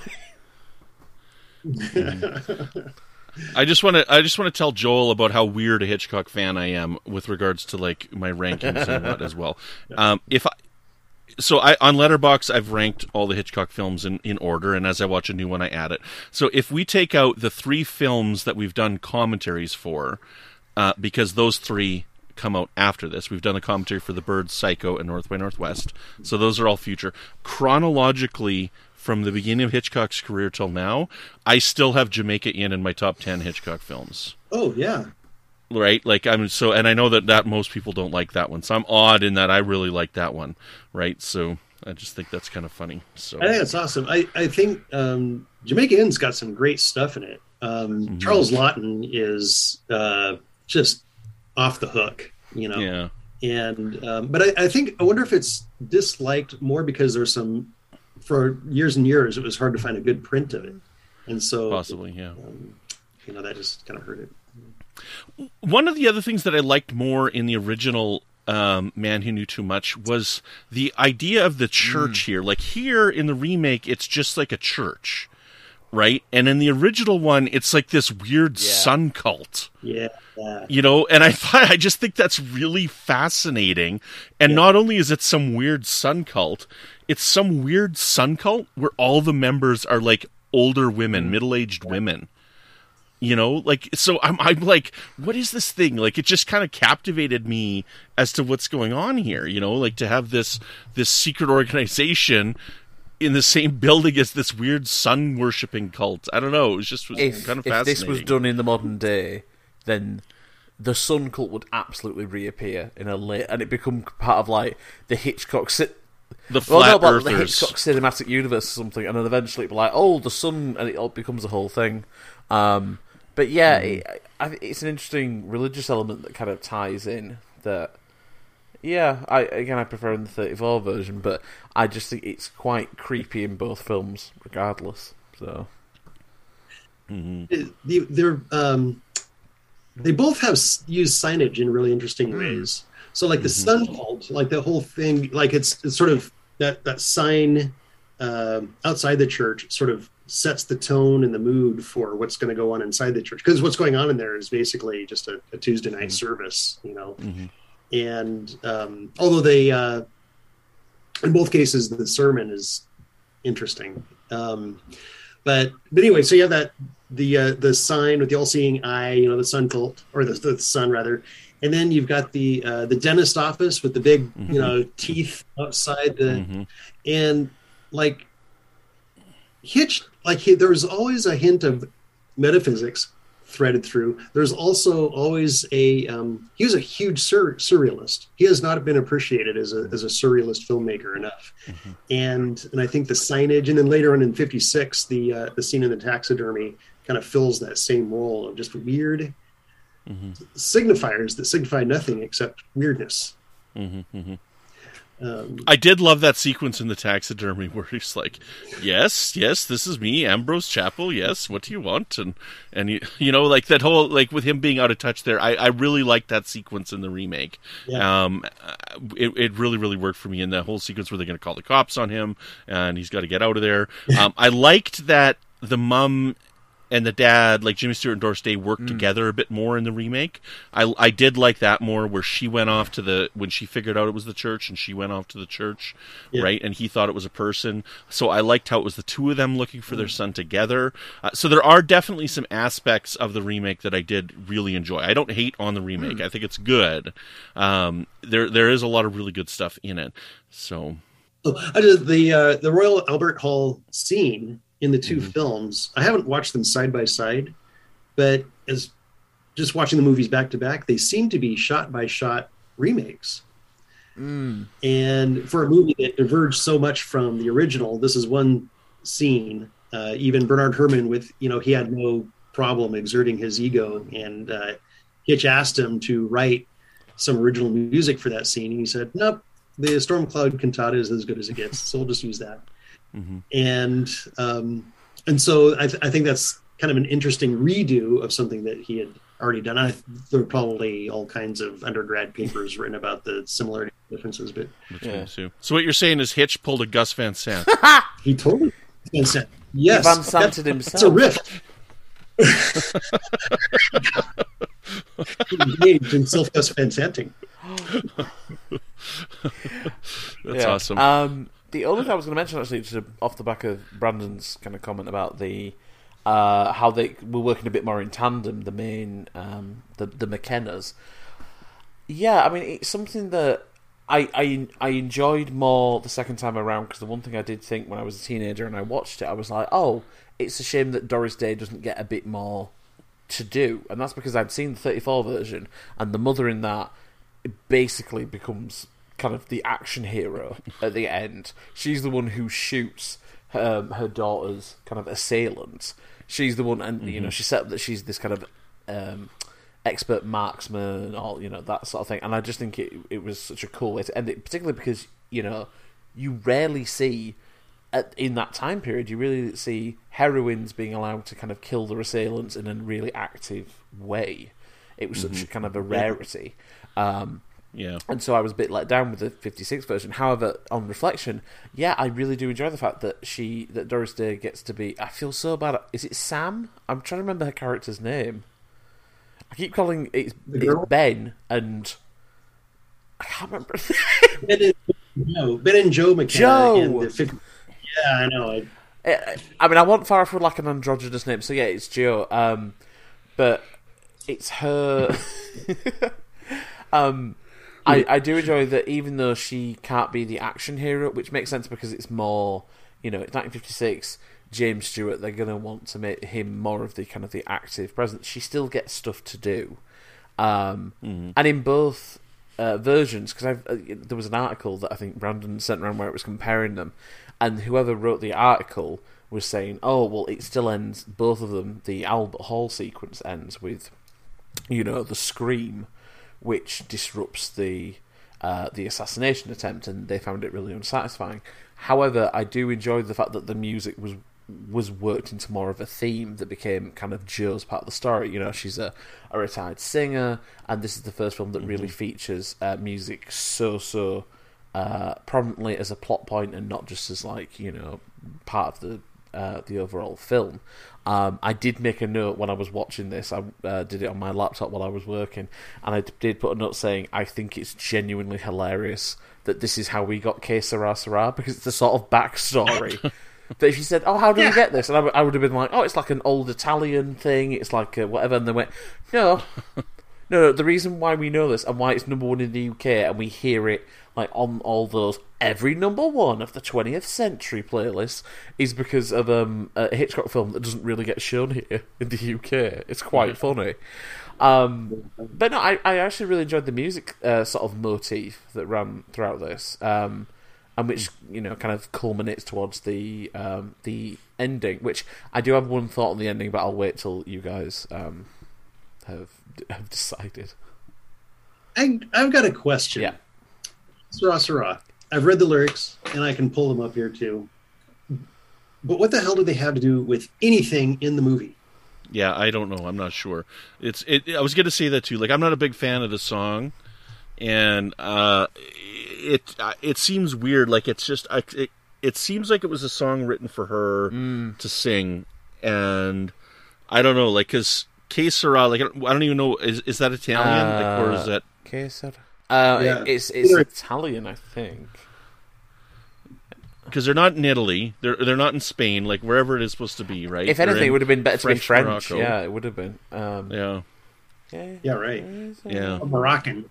I just want to I just want to tell Joel about how weird a Hitchcock fan I am with regards to like my rankings and what as well. Um, if I. So I, on Letterboxd, I've ranked all the Hitchcock films in, in order, and as I watch a new one, I add it. So if we take out the three films that we've done commentaries for, uh, because those three come out after this, we've done a commentary for The Bird, Psycho, and North by Northwest. So those are all future. Chronologically, from the beginning of Hitchcock's career till now, I still have Jamaica Inn in my top ten Hitchcock films. Oh, yeah. Right, like I'm so, and I know that, that most people don't like that one. So I'm odd in that I really like that one, right? So I just think that's kind of funny. So I think that's awesome. I I think um, Jamaica Inn's got some great stuff in it. Um, mm-hmm. Charles Laughton is uh, just off the hook, you know. Yeah. And um, but I, I think I wonder if it's disliked more because there's some for years and years it was hard to find a good print of it, and so possibly yeah. Um, you know, that just kind of hurt it. One of the other things that I liked more in the original um, Man Who Knew Too Much was the idea of the church mm. here. Like here in the remake, it's just like a church, right? And in the original one, it's like this weird yeah. sun cult. Yeah. yeah. You know, and I thought, I just think that's really fascinating. And yeah. not only is it some weird sun cult, it's some weird sun cult where all the members are like older women, mm. middle-aged yeah. women. You know, like, so I'm, I'm like, what is this thing? Like, it just kind of captivated me as to what's going on here, you know, like to have this, this secret organization in the same building as this weird sun worshipping cult. I don't know. It was just was if, kind of if fascinating. If this was done in the modern day, then the sun cult would absolutely reappear in a lit, and it become part of like the Hitchcock sit. The flat well, no, earthers. The Hitchcock cinematic universe or something, and then eventually it'd be like, oh, the sun, and it all becomes a whole thing. Um, But yeah, mm. it, I, it's an interesting religious element that kind of ties in. That, yeah, I again I prefer in the thirty-four version, but I just think it's quite creepy in both films, regardless. So, mm-hmm. they, they're um, they both have used signage in really interesting ways. So, like the mm-hmm. sun cult, like the whole thing, like it's, it's sort of that that sign uh, outside the church, sort of sets the tone and the mood for what's going to go on inside the church, because what's going on in there is basically just a, a Tuesday night mm-hmm. service, you know. Mm-hmm. And um, although they, uh, in both cases, the sermon is interesting. Um, but but anyway, so you have that the uh, the sign with the all-seeing eye, you know, the sun cult, or the, the sun rather, and then you've got the uh, the dentist office with the big mm-hmm. you know teeth outside the, mm-hmm. and like Hitch. Like he, there's always a hint of metaphysics threaded through. There's also always a um, he was a huge sur- surrealist. He has not been appreciated as a as a surrealist filmmaker enough. Mm-hmm. And and I think the signage, and then later on in fifty-six, the uh, the scene in the taxidermy kind of fills that same role of just weird mm-hmm. signifiers that signify nothing except weirdness. Mm-hmm, mm-hmm. Um, I did love that sequence in the taxidermy where he's like, yes, yes, this is me, Ambrose Chapel, yes, what do you want? And, and you, you know, like that whole, like with him being out of touch there, I, I really liked that sequence in the remake. Yeah. Um, it, it really, really worked for me in that whole sequence where they're going to call the cops on him and he's got to get out of there. Um, I liked that the mom and the dad, like Jimmy Stewart and Doris Day, worked mm. together a bit more in the remake. I, I did like that more, where she went off to the, when she figured out it was the church, and she went off to the church, yeah. right? And he thought it was a person. So I liked how it was the two of them looking for mm. their son together. Uh, so there are definitely some aspects of the remake that I did really enjoy. I don't hate on the remake. Mm. I think it's good. Um, there there is a lot of really good stuff in it. So oh, I did the uh, the Royal Albert Hall scene in the two mm-hmm. films. I haven't watched them side by side, but as just watching the movies back to back, they seem to be shot by shot remakes. Mm. And for a movie that diverged so much from the original, this is one scene. Uh, even Bernard Herrmann, with you know, he had no problem exerting his ego, and uh, Hitch asked him to write some original music for that scene, and he said, "Nope, the Stormcloud cantata is as good as it gets, so we'll just use that." Mm-hmm. And um, and so I, th- I think that's kind of an interesting redo of something that he had already done. I, there are probably all kinds of undergrad papers written about the similarity differences, but yeah. So what you're saying is Hitch pulled a Gus Van Sant. He totally Van Sant. Yes, he Van Santed himself. It's a riff. He engaged himself Gus Van Santing. That's yeah. awesome. Um, the only thing I was going to mention, actually, just off the back of Brandon's kind of comment about the uh, how they were working a bit more in tandem, the main um, the the McKennas. Yeah, I mean, it's something that I I, I enjoyed more the second time around, because the one thing I did think when I was a teenager and I watched it, I was like, oh, it's a shame that Doris Day doesn't get a bit more to do, and that's because I'd seen the thirty-four version, and the mother in that basically becomes kind of the action hero at the end. She's the one who shoots um, her daughter's kind of assailants. She's the one, and mm-hmm. you know, she set up that she's this kind of um, expert marksman and all, you know, that sort of thing. And I just think it it was such a cool way to end it, particularly because, you know, you rarely see at, in that time period, you really see heroines being allowed to kind of kill their assailants in a really active way. It was mm-hmm. such a kind of a rarity. Um, yeah. And so I was a bit let down with the fifty-six version. However, on reflection, yeah, I really do enjoy the fact that she, that Doris Day gets to be, I feel so bad. Is it Sam? I'm trying to remember her character's name. I keep calling it it's Ben, and I can't remember. Ben and, no, Ben and Joe McKenna. Joe! In the fifty, yeah, I know. I, I mean, I want far off with like an androgynous name, so yeah, it's Joe. Um, but it's her. um, I, I do enjoy that, even though she can't be the action hero, which makes sense because it's more, you know, it's nineteen fifty-six, James Stewart, they're going to want to make him more of the kind of the active presence. She still gets stuff to do. Um, mm. And in both uh, versions, because uh, there was an article that I think Brandon sent around where it was comparing them, and whoever wrote the article was saying, oh, well, it still ends, both of them, the Albert Hall sequence ends with, you know, the scream, which disrupts the uh, the assassination attempt, and they found it really unsatisfying. However, I do enjoy the fact that the music was was worked into more of a theme that became kind of Joe's part of the story. You know, she's a, a retired singer, and this is the first film that really features uh, music so, so uh, prominently as a plot point, and not just as, like, you know, part of the uh, the overall film. Um, I did make a note when I was watching this. I uh, did it on my laptop while I was working, and I did put a note saying, I think it's genuinely hilarious that this is how we got Que Sera Sera, because it's the sort of backstory. That if you said, oh, how did yeah. we get this? And I, w- I would have been like, oh, it's like an old Italian thing, it's like a whatever. And they went, no, no, no, the reason why we know this and why it's number one in the U K and we hear it like on all those every number one of the twentieth century playlists is because of um, a Hitchcock film that doesn't really get shown here in the U K. It's quite funny. Um, but no, I, I actually really enjoyed the music uh, sort of motif that ran throughout this. Um, and which, you know, kind of culminates towards the um, the ending, which I do have one thought on the ending, but I'll wait till you guys um, have have decided. I, I've got a question. Yeah. Sera Sera. I've read the lyrics, and I can pull them up here too. But what the hell do they have to do with anything in the movie? Yeah, I don't know. I'm not sure. It's. It, I was going to say that too. Like, I'm not a big fan of the song, and uh, it it seems weird. Like, it's just it, it seems like it was a song written for her mm. to sing, and I don't know, like, because Que Sera, like, I don't, I don't even know, is is that Italian? Uh, like, or is that... Que Sera? Uh, Yeah. it- it's it's Either- Italian, I think. Because they're not in Italy, they're they're not in Spain, like, wherever it is supposed to be, right? If They're anything, in it would have been better to be French French. Morocco. Yeah, it would have been. Um, Yeah, yeah. Yeah, right. yeah. A Moroccan.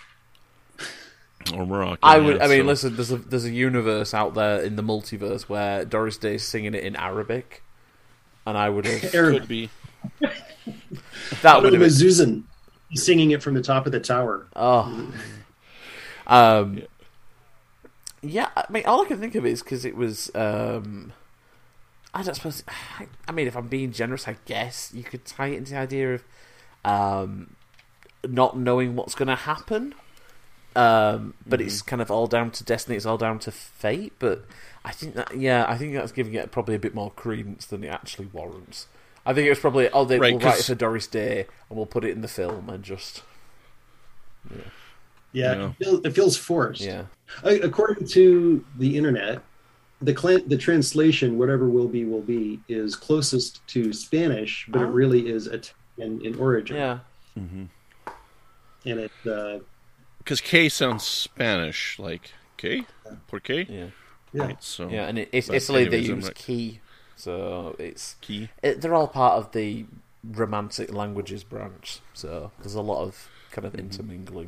Or Morocco. I would. yeah, I mean, so- listen. There's a there's a universe out there in the multiverse where Doris Day's singing it in Arabic, and I would have. Arabic. Could be. That would With have been. Zuzan singing it from the top of the tower. Oh. Um. Yeah, I mean, all I can think of is because it was. Um, I don't suppose. I mean, if I'm being generous, I guess you could tie it into the idea of um, not knowing what's going to happen. Um, but Mm-hmm. it's kind of all down to destiny. It's all down to fate. But I think that, yeah, I think that's giving it probably a bit more credence than it actually warrants. I think it was probably, oh, they Right, will write it 'cause- for Doris Day and we'll put it in the film and just, Yeah, Yeah. It, feels, it feels forced. yeah. Uh, According to the internet, the clan, the translation, whatever will be, will be, is closest to Spanish, but Oh. it really is Italian in origin. Yeah. And it, uh, Because K sounds Spanish, like, K? Por qué? Yeah. yeah. Right, so... Yeah, and it, it's But Italy, they anyways, I'm use like- key. So it's, Key. it, they're all part of the Romantic Languages branch. So there's a lot of kind of intermingling.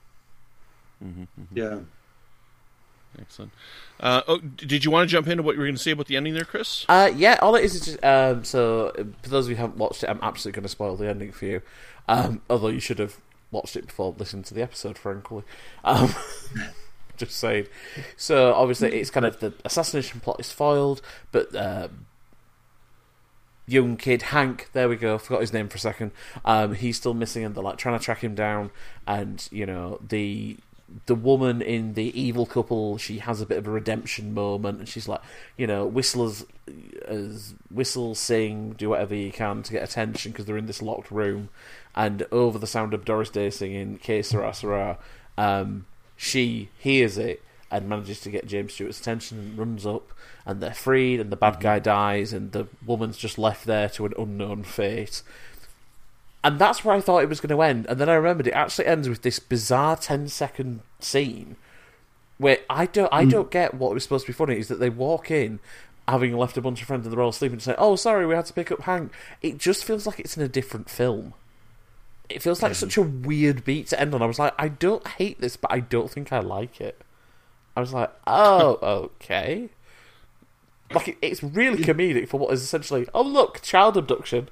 Yeah. Excellent. Uh, oh, d- did you want to jump into what you were going to say about the ending there, Chris? Uh, yeah, all it is is just um, so uh, for those of you who haven't watched it, I'm absolutely going to spoil the ending for you. Um, although you should have watched it before listening to the episode, frankly. Um, just saying. So obviously, it's kind of the assassination plot is foiled, but uh, young kid Hank, there we go, forgot his name for a second. Um, he's still missing, and they're like trying to track him down. And you know the. The woman in the evil couple, she has a bit of a redemption moment, and she's like, you know, whistlers, as whistle, sing, do whatever you can to get attention because they're in this locked room, and over the sound of Doris Day singing "Que Sera Sera," um, she hears it and manages to get James Stewart's attention and runs up, and they're freed, and the bad guy dies, and the woman's just left there to an unknown fate. And that's where I thought it was going to end. And then I remembered it actually ends with this bizarre ten second scene where I don't I don't get what was supposed to be funny is that they walk in having left a bunch of friends and they're all sleeping and say, oh, sorry, we had to pick up Hank. It just feels like it's in a different film. It feels like such a weird beat to end on. I was like, I don't hate this, but I don't think I like it. I was like, oh, okay. Like, it, it's really comedic for what is essentially, oh, look, child abduction.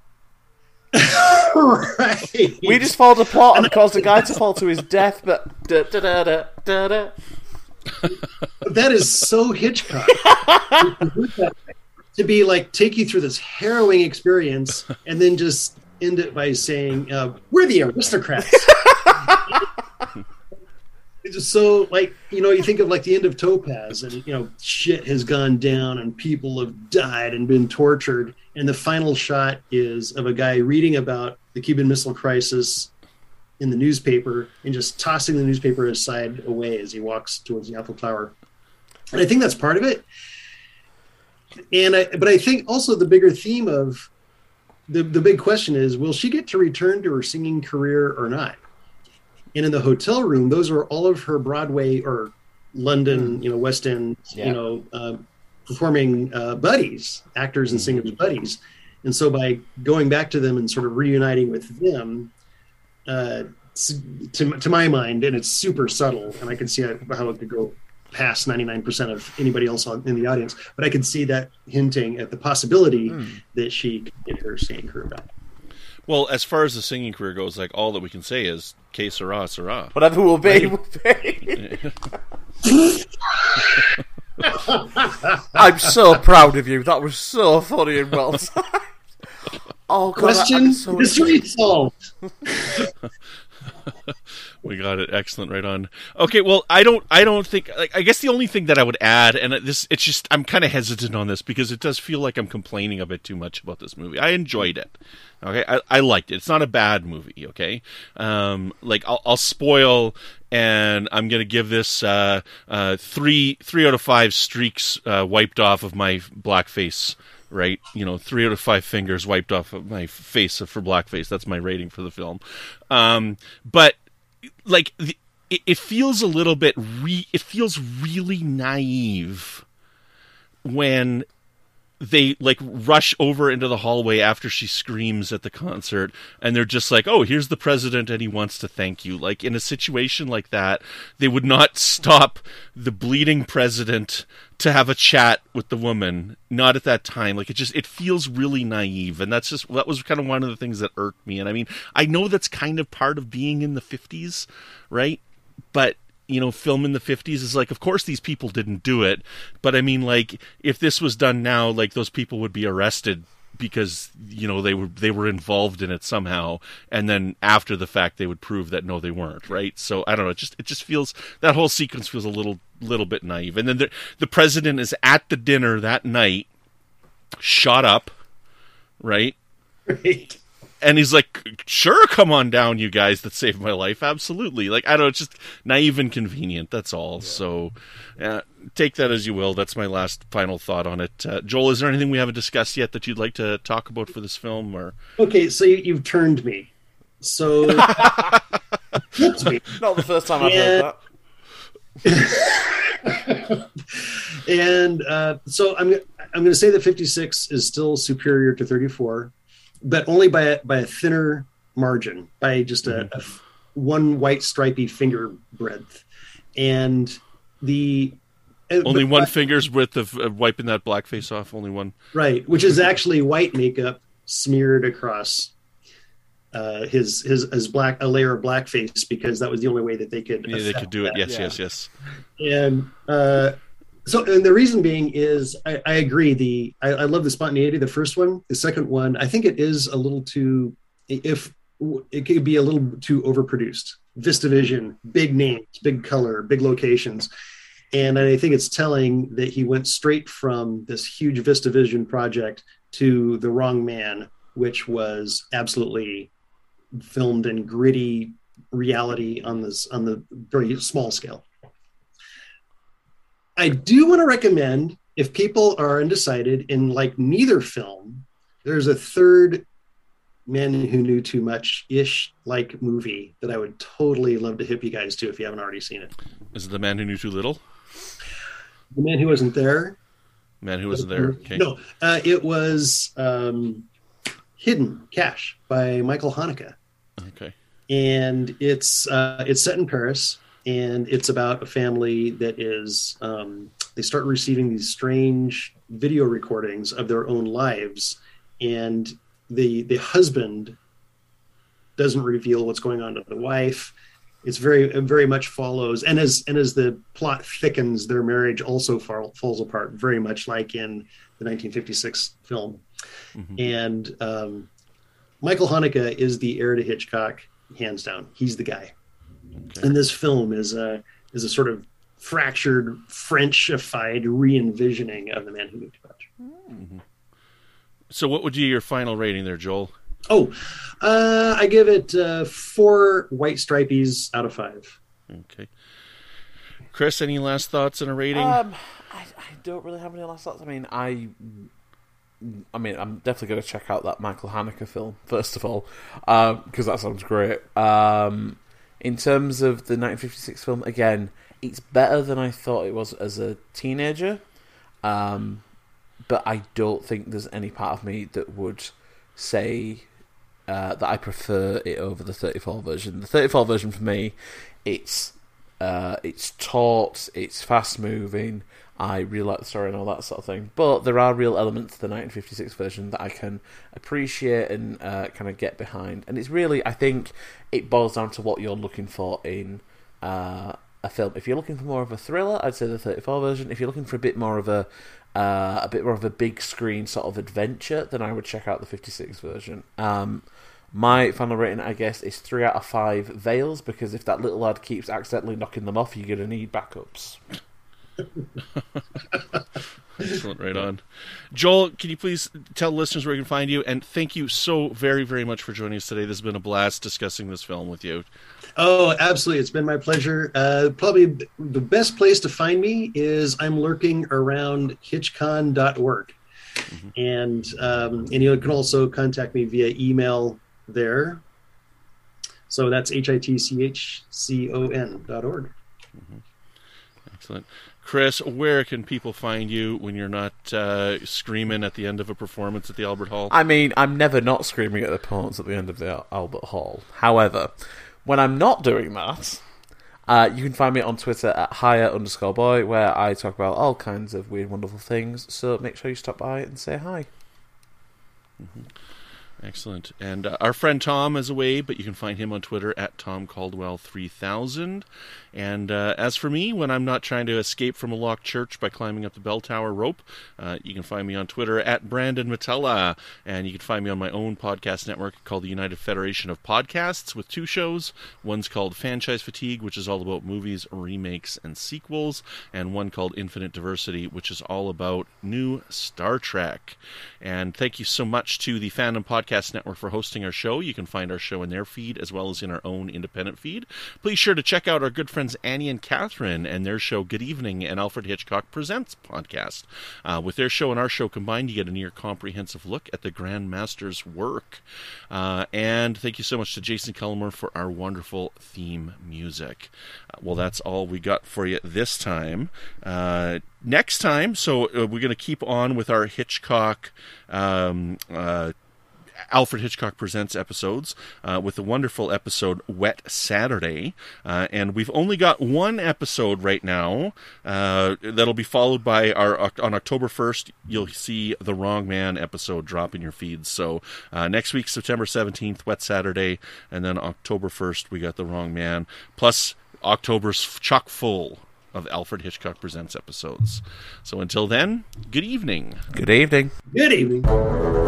Right. We just followed a plot and caused a guy to fall to his death, but da da da da da da. That is so Hitchcock. To be like, take you through this harrowing experience and then just end it by saying, uh, we're the aristocrats. It's just so, like, you know, you think of like the end of Topaz and, you know, shit has gone down and people have died and been tortured. And the final shot is of a guy reading about the Cuban Missile Crisis in the newspaper and just tossing the newspaper aside away as he walks towards the Eiffel Tower. And I think that's part of it. And I, but I think also the bigger theme of the, the big question is, will she get to return to her singing career or not? And in the hotel room, those are all of her Broadway or London, you know, West End, Yeah. you know, uh, performing uh, buddies, actors and singers buddies. And so by going back to them and sort of reuniting with them, uh, to, to my mind, and it's super subtle, and I can see how it could go past ninety-nine percent of anybody else on, in the audience, but I could see that hinting at the possibility that she could get her singing career back. Well, as far as the singing career goes, like, all that we can say is Que Sera Sera. Whatever will be, will be. I'm so proud of you. That was so funny and well timed. Oh, God, Question, I'm so mystery solved. We got it. Excellent. Right on. Okay. Well, I don't, I don't think, like, I guess the only thing that I would add, and this, it's just, I'm kind of hesitant on this because it does feel like I'm complaining a bit too much about this movie. I enjoyed it. Okay. I, I liked it. It's not a bad movie. Okay. Um, like I'll, I'll spoil, and I'm going to give this, uh, uh, three, three out of five streaks, uh, wiped off of my black face right? You know, three out of five fingers wiped off of my face for blackface. That's my rating for the film. Um, but like, the, it, it feels a little bit. Re- it feels really naive when they like rush over into the hallway after she screams at the concert, and they're just like, oh, here's the president and he wants to thank you. Like, in a situation like that, they would not stop the bleeding president to have a chat with the woman. Not at that time. Like, it just, it feels really naive. And that's just, that was kind of one of the things that irked me. And I mean, I know that's kind of part of being in the fifties, right? But you know, film in the fifties is like, of course these people didn't do it, but I mean, like, if this was done now, like, those people would be arrested because, you know, they were they were involved in it somehow, and then after the fact they would prove that no, they weren't, right? So I don't know, it just it just feels, that whole sequence feels a little little bit naive. And then the the president is at the dinner that night, shot up, right? Right. And he's like, sure, come on down, you guys that saved my life. Absolutely. Like, I don't know, it's just naive and convenient. That's all. Yeah. So uh, take that as you will. That's my last final thought on it. Uh, Joel, is there anything we haven't discussed yet that you'd like to talk about for this film? Or Okay, so you, you've turned me. So flipped me. Not the first time I've heard that. And uh, so I'm I'm going to say that fifty-six is still superior to thirty-four. But only by a, by a thinner margin, by just a, a one white stripy finger breadth, and the only but, one finger's width of, of wiping that blackface off. Only one, right? Which is actually white makeup smeared across uh, his his his black a layer of blackface, because that was the only way that they could yeah they could do it. That. Yes, yeah. yes, yes. And uh, so, and the reason being is, I, I agree. The I, I love the spontaneity. The first one, the second one, I think it is a little too. If it could be a little too overproduced. VistaVision, big names, big color, big locations, and I think it's telling that he went straight from this huge VistaVision project to The Wrong Man, which was absolutely filmed in gritty reality on this on the very small scale. I do want to recommend, if people are undecided in like neither film, there's a third Man Who Knew Too Much-ish like movie that I would totally love to hip you guys to if you haven't already seen it. Is it The Man Who Knew Too Little? The Man Who Wasn't There. Man Who Wasn't There. Okay. No, uh, it was um, Hidden Cash by Michael Haneke. Okay. And it's uh, it's set in Paris. And it's about a family that is, um, they start receiving these strange video recordings of their own lives. And the the husband doesn't reveal what's going on to the wife. It's very, it very much follows. And as and as the plot thickens, their marriage also fall, falls apart, very much like in the nineteen fifty-six film. Mm-hmm. And um, Michael Haneke is the heir to Hitchcock, hands down. He's the guy. Okay. And this film is a is a sort of fractured, Frenchified re-envisioning of The Man Who Knew Too Much. Mm-hmm. So, what would be your final rating there, Joel? Oh, uh, I give it uh, four white stripies out of five. Okay, Chris, any last thoughts on a rating? Um, I, I don't really have any last thoughts. I mean, I. I mean, I'm definitely going to check out that Michael Haneke film first of all, because um, that sounds great. Um, In terms of the nineteen fifty-six film, again, it's better than I thought it was as a teenager. Um, but I don't think there's any part of me that would say uh, that I prefer it over the thirty-four version. The thirty-four version for me, it's uh, it's taut, it's fast moving. I really like the story and all that sort of thing. But there are real elements to the nineteen fifty-six version that I can appreciate and uh, kind of get behind. And it's really, I think, it boils down to what you're looking for in uh, a film. If you're looking for more of a thriller, I'd say the thirty-four version. If you're looking for a bit more of a uh, a bit more of a big screen sort of adventure, then I would check out the fifty-six version. Um, my final rating, I guess, is three out of five veils, because if that little lad keeps accidentally knocking them off, you're going to need backups. Excellent, right on. Joel, can you please tell listeners where you can find you? And thank you so very, very much for joining us today. This has been a blast discussing this film with you. Oh, absolutely. It's been my pleasure. Uh, probably the best place to find me is I'm lurking around hitchcon dot org. Mm-hmm. And um, and you can also contact me via email there. So that's H I T C H C O N dot org. Mm-hmm. Excellent. Chris, where can people find you when you're not uh, screaming at the end of a performance at the Albert Hall? I mean, I'm never not screaming at the performance at the end of the Albert Hall. However, when I'm not doing that, uh, you can find me on Twitter at higher underscore boy, where I talk about all kinds of weird, wonderful things. So make sure you stop by and say hi. Mm-hmm. Excellent. And uh, our friend Tom is away, but you can find him on Twitter at Tom Caldwell three thousand. And uh, as for me, when I'm not trying to escape from a locked church by climbing up the bell tower rope, uh, you can find me on Twitter at Brandon Matella. And you can find me on my own podcast network called the United Federation of Podcasts with two shows. One's called Franchise Fatigue, which is all about movies, remakes, and sequels. And one called Infinite Diversity, which is all about new Star Trek. And thank you so much to the Fandom Podcast Network for hosting our show. You can find our show in their feed as well as in our own independent feed. Please sure to check out our good friends Annie and Catherine and their show Good Evening and Alfred Hitchcock Presents podcast. Uh, with their show and our show combined, you get a near comprehensive look at the Grand Master's work. Uh, and thank you so much to Jason Cullimore for our wonderful theme music. Uh, well, that's all we got for you this time. Uh, next time, so uh, we're going to keep on with our Hitchcock um, uh, Alfred Hitchcock Presents episodes uh, with the wonderful episode Wet Saturday. Uh, and we've only got one episode right now. Uh, that'll be followed by our, on October first, you'll see the Wrong Man episode drop in your feeds. So uh, next week, September seventeenth, Wet Saturday. And then October first, we got the Wrong Man. Plus, October's chock full of Alfred Hitchcock Presents episodes. So until then, good evening. Good evening. Good evening.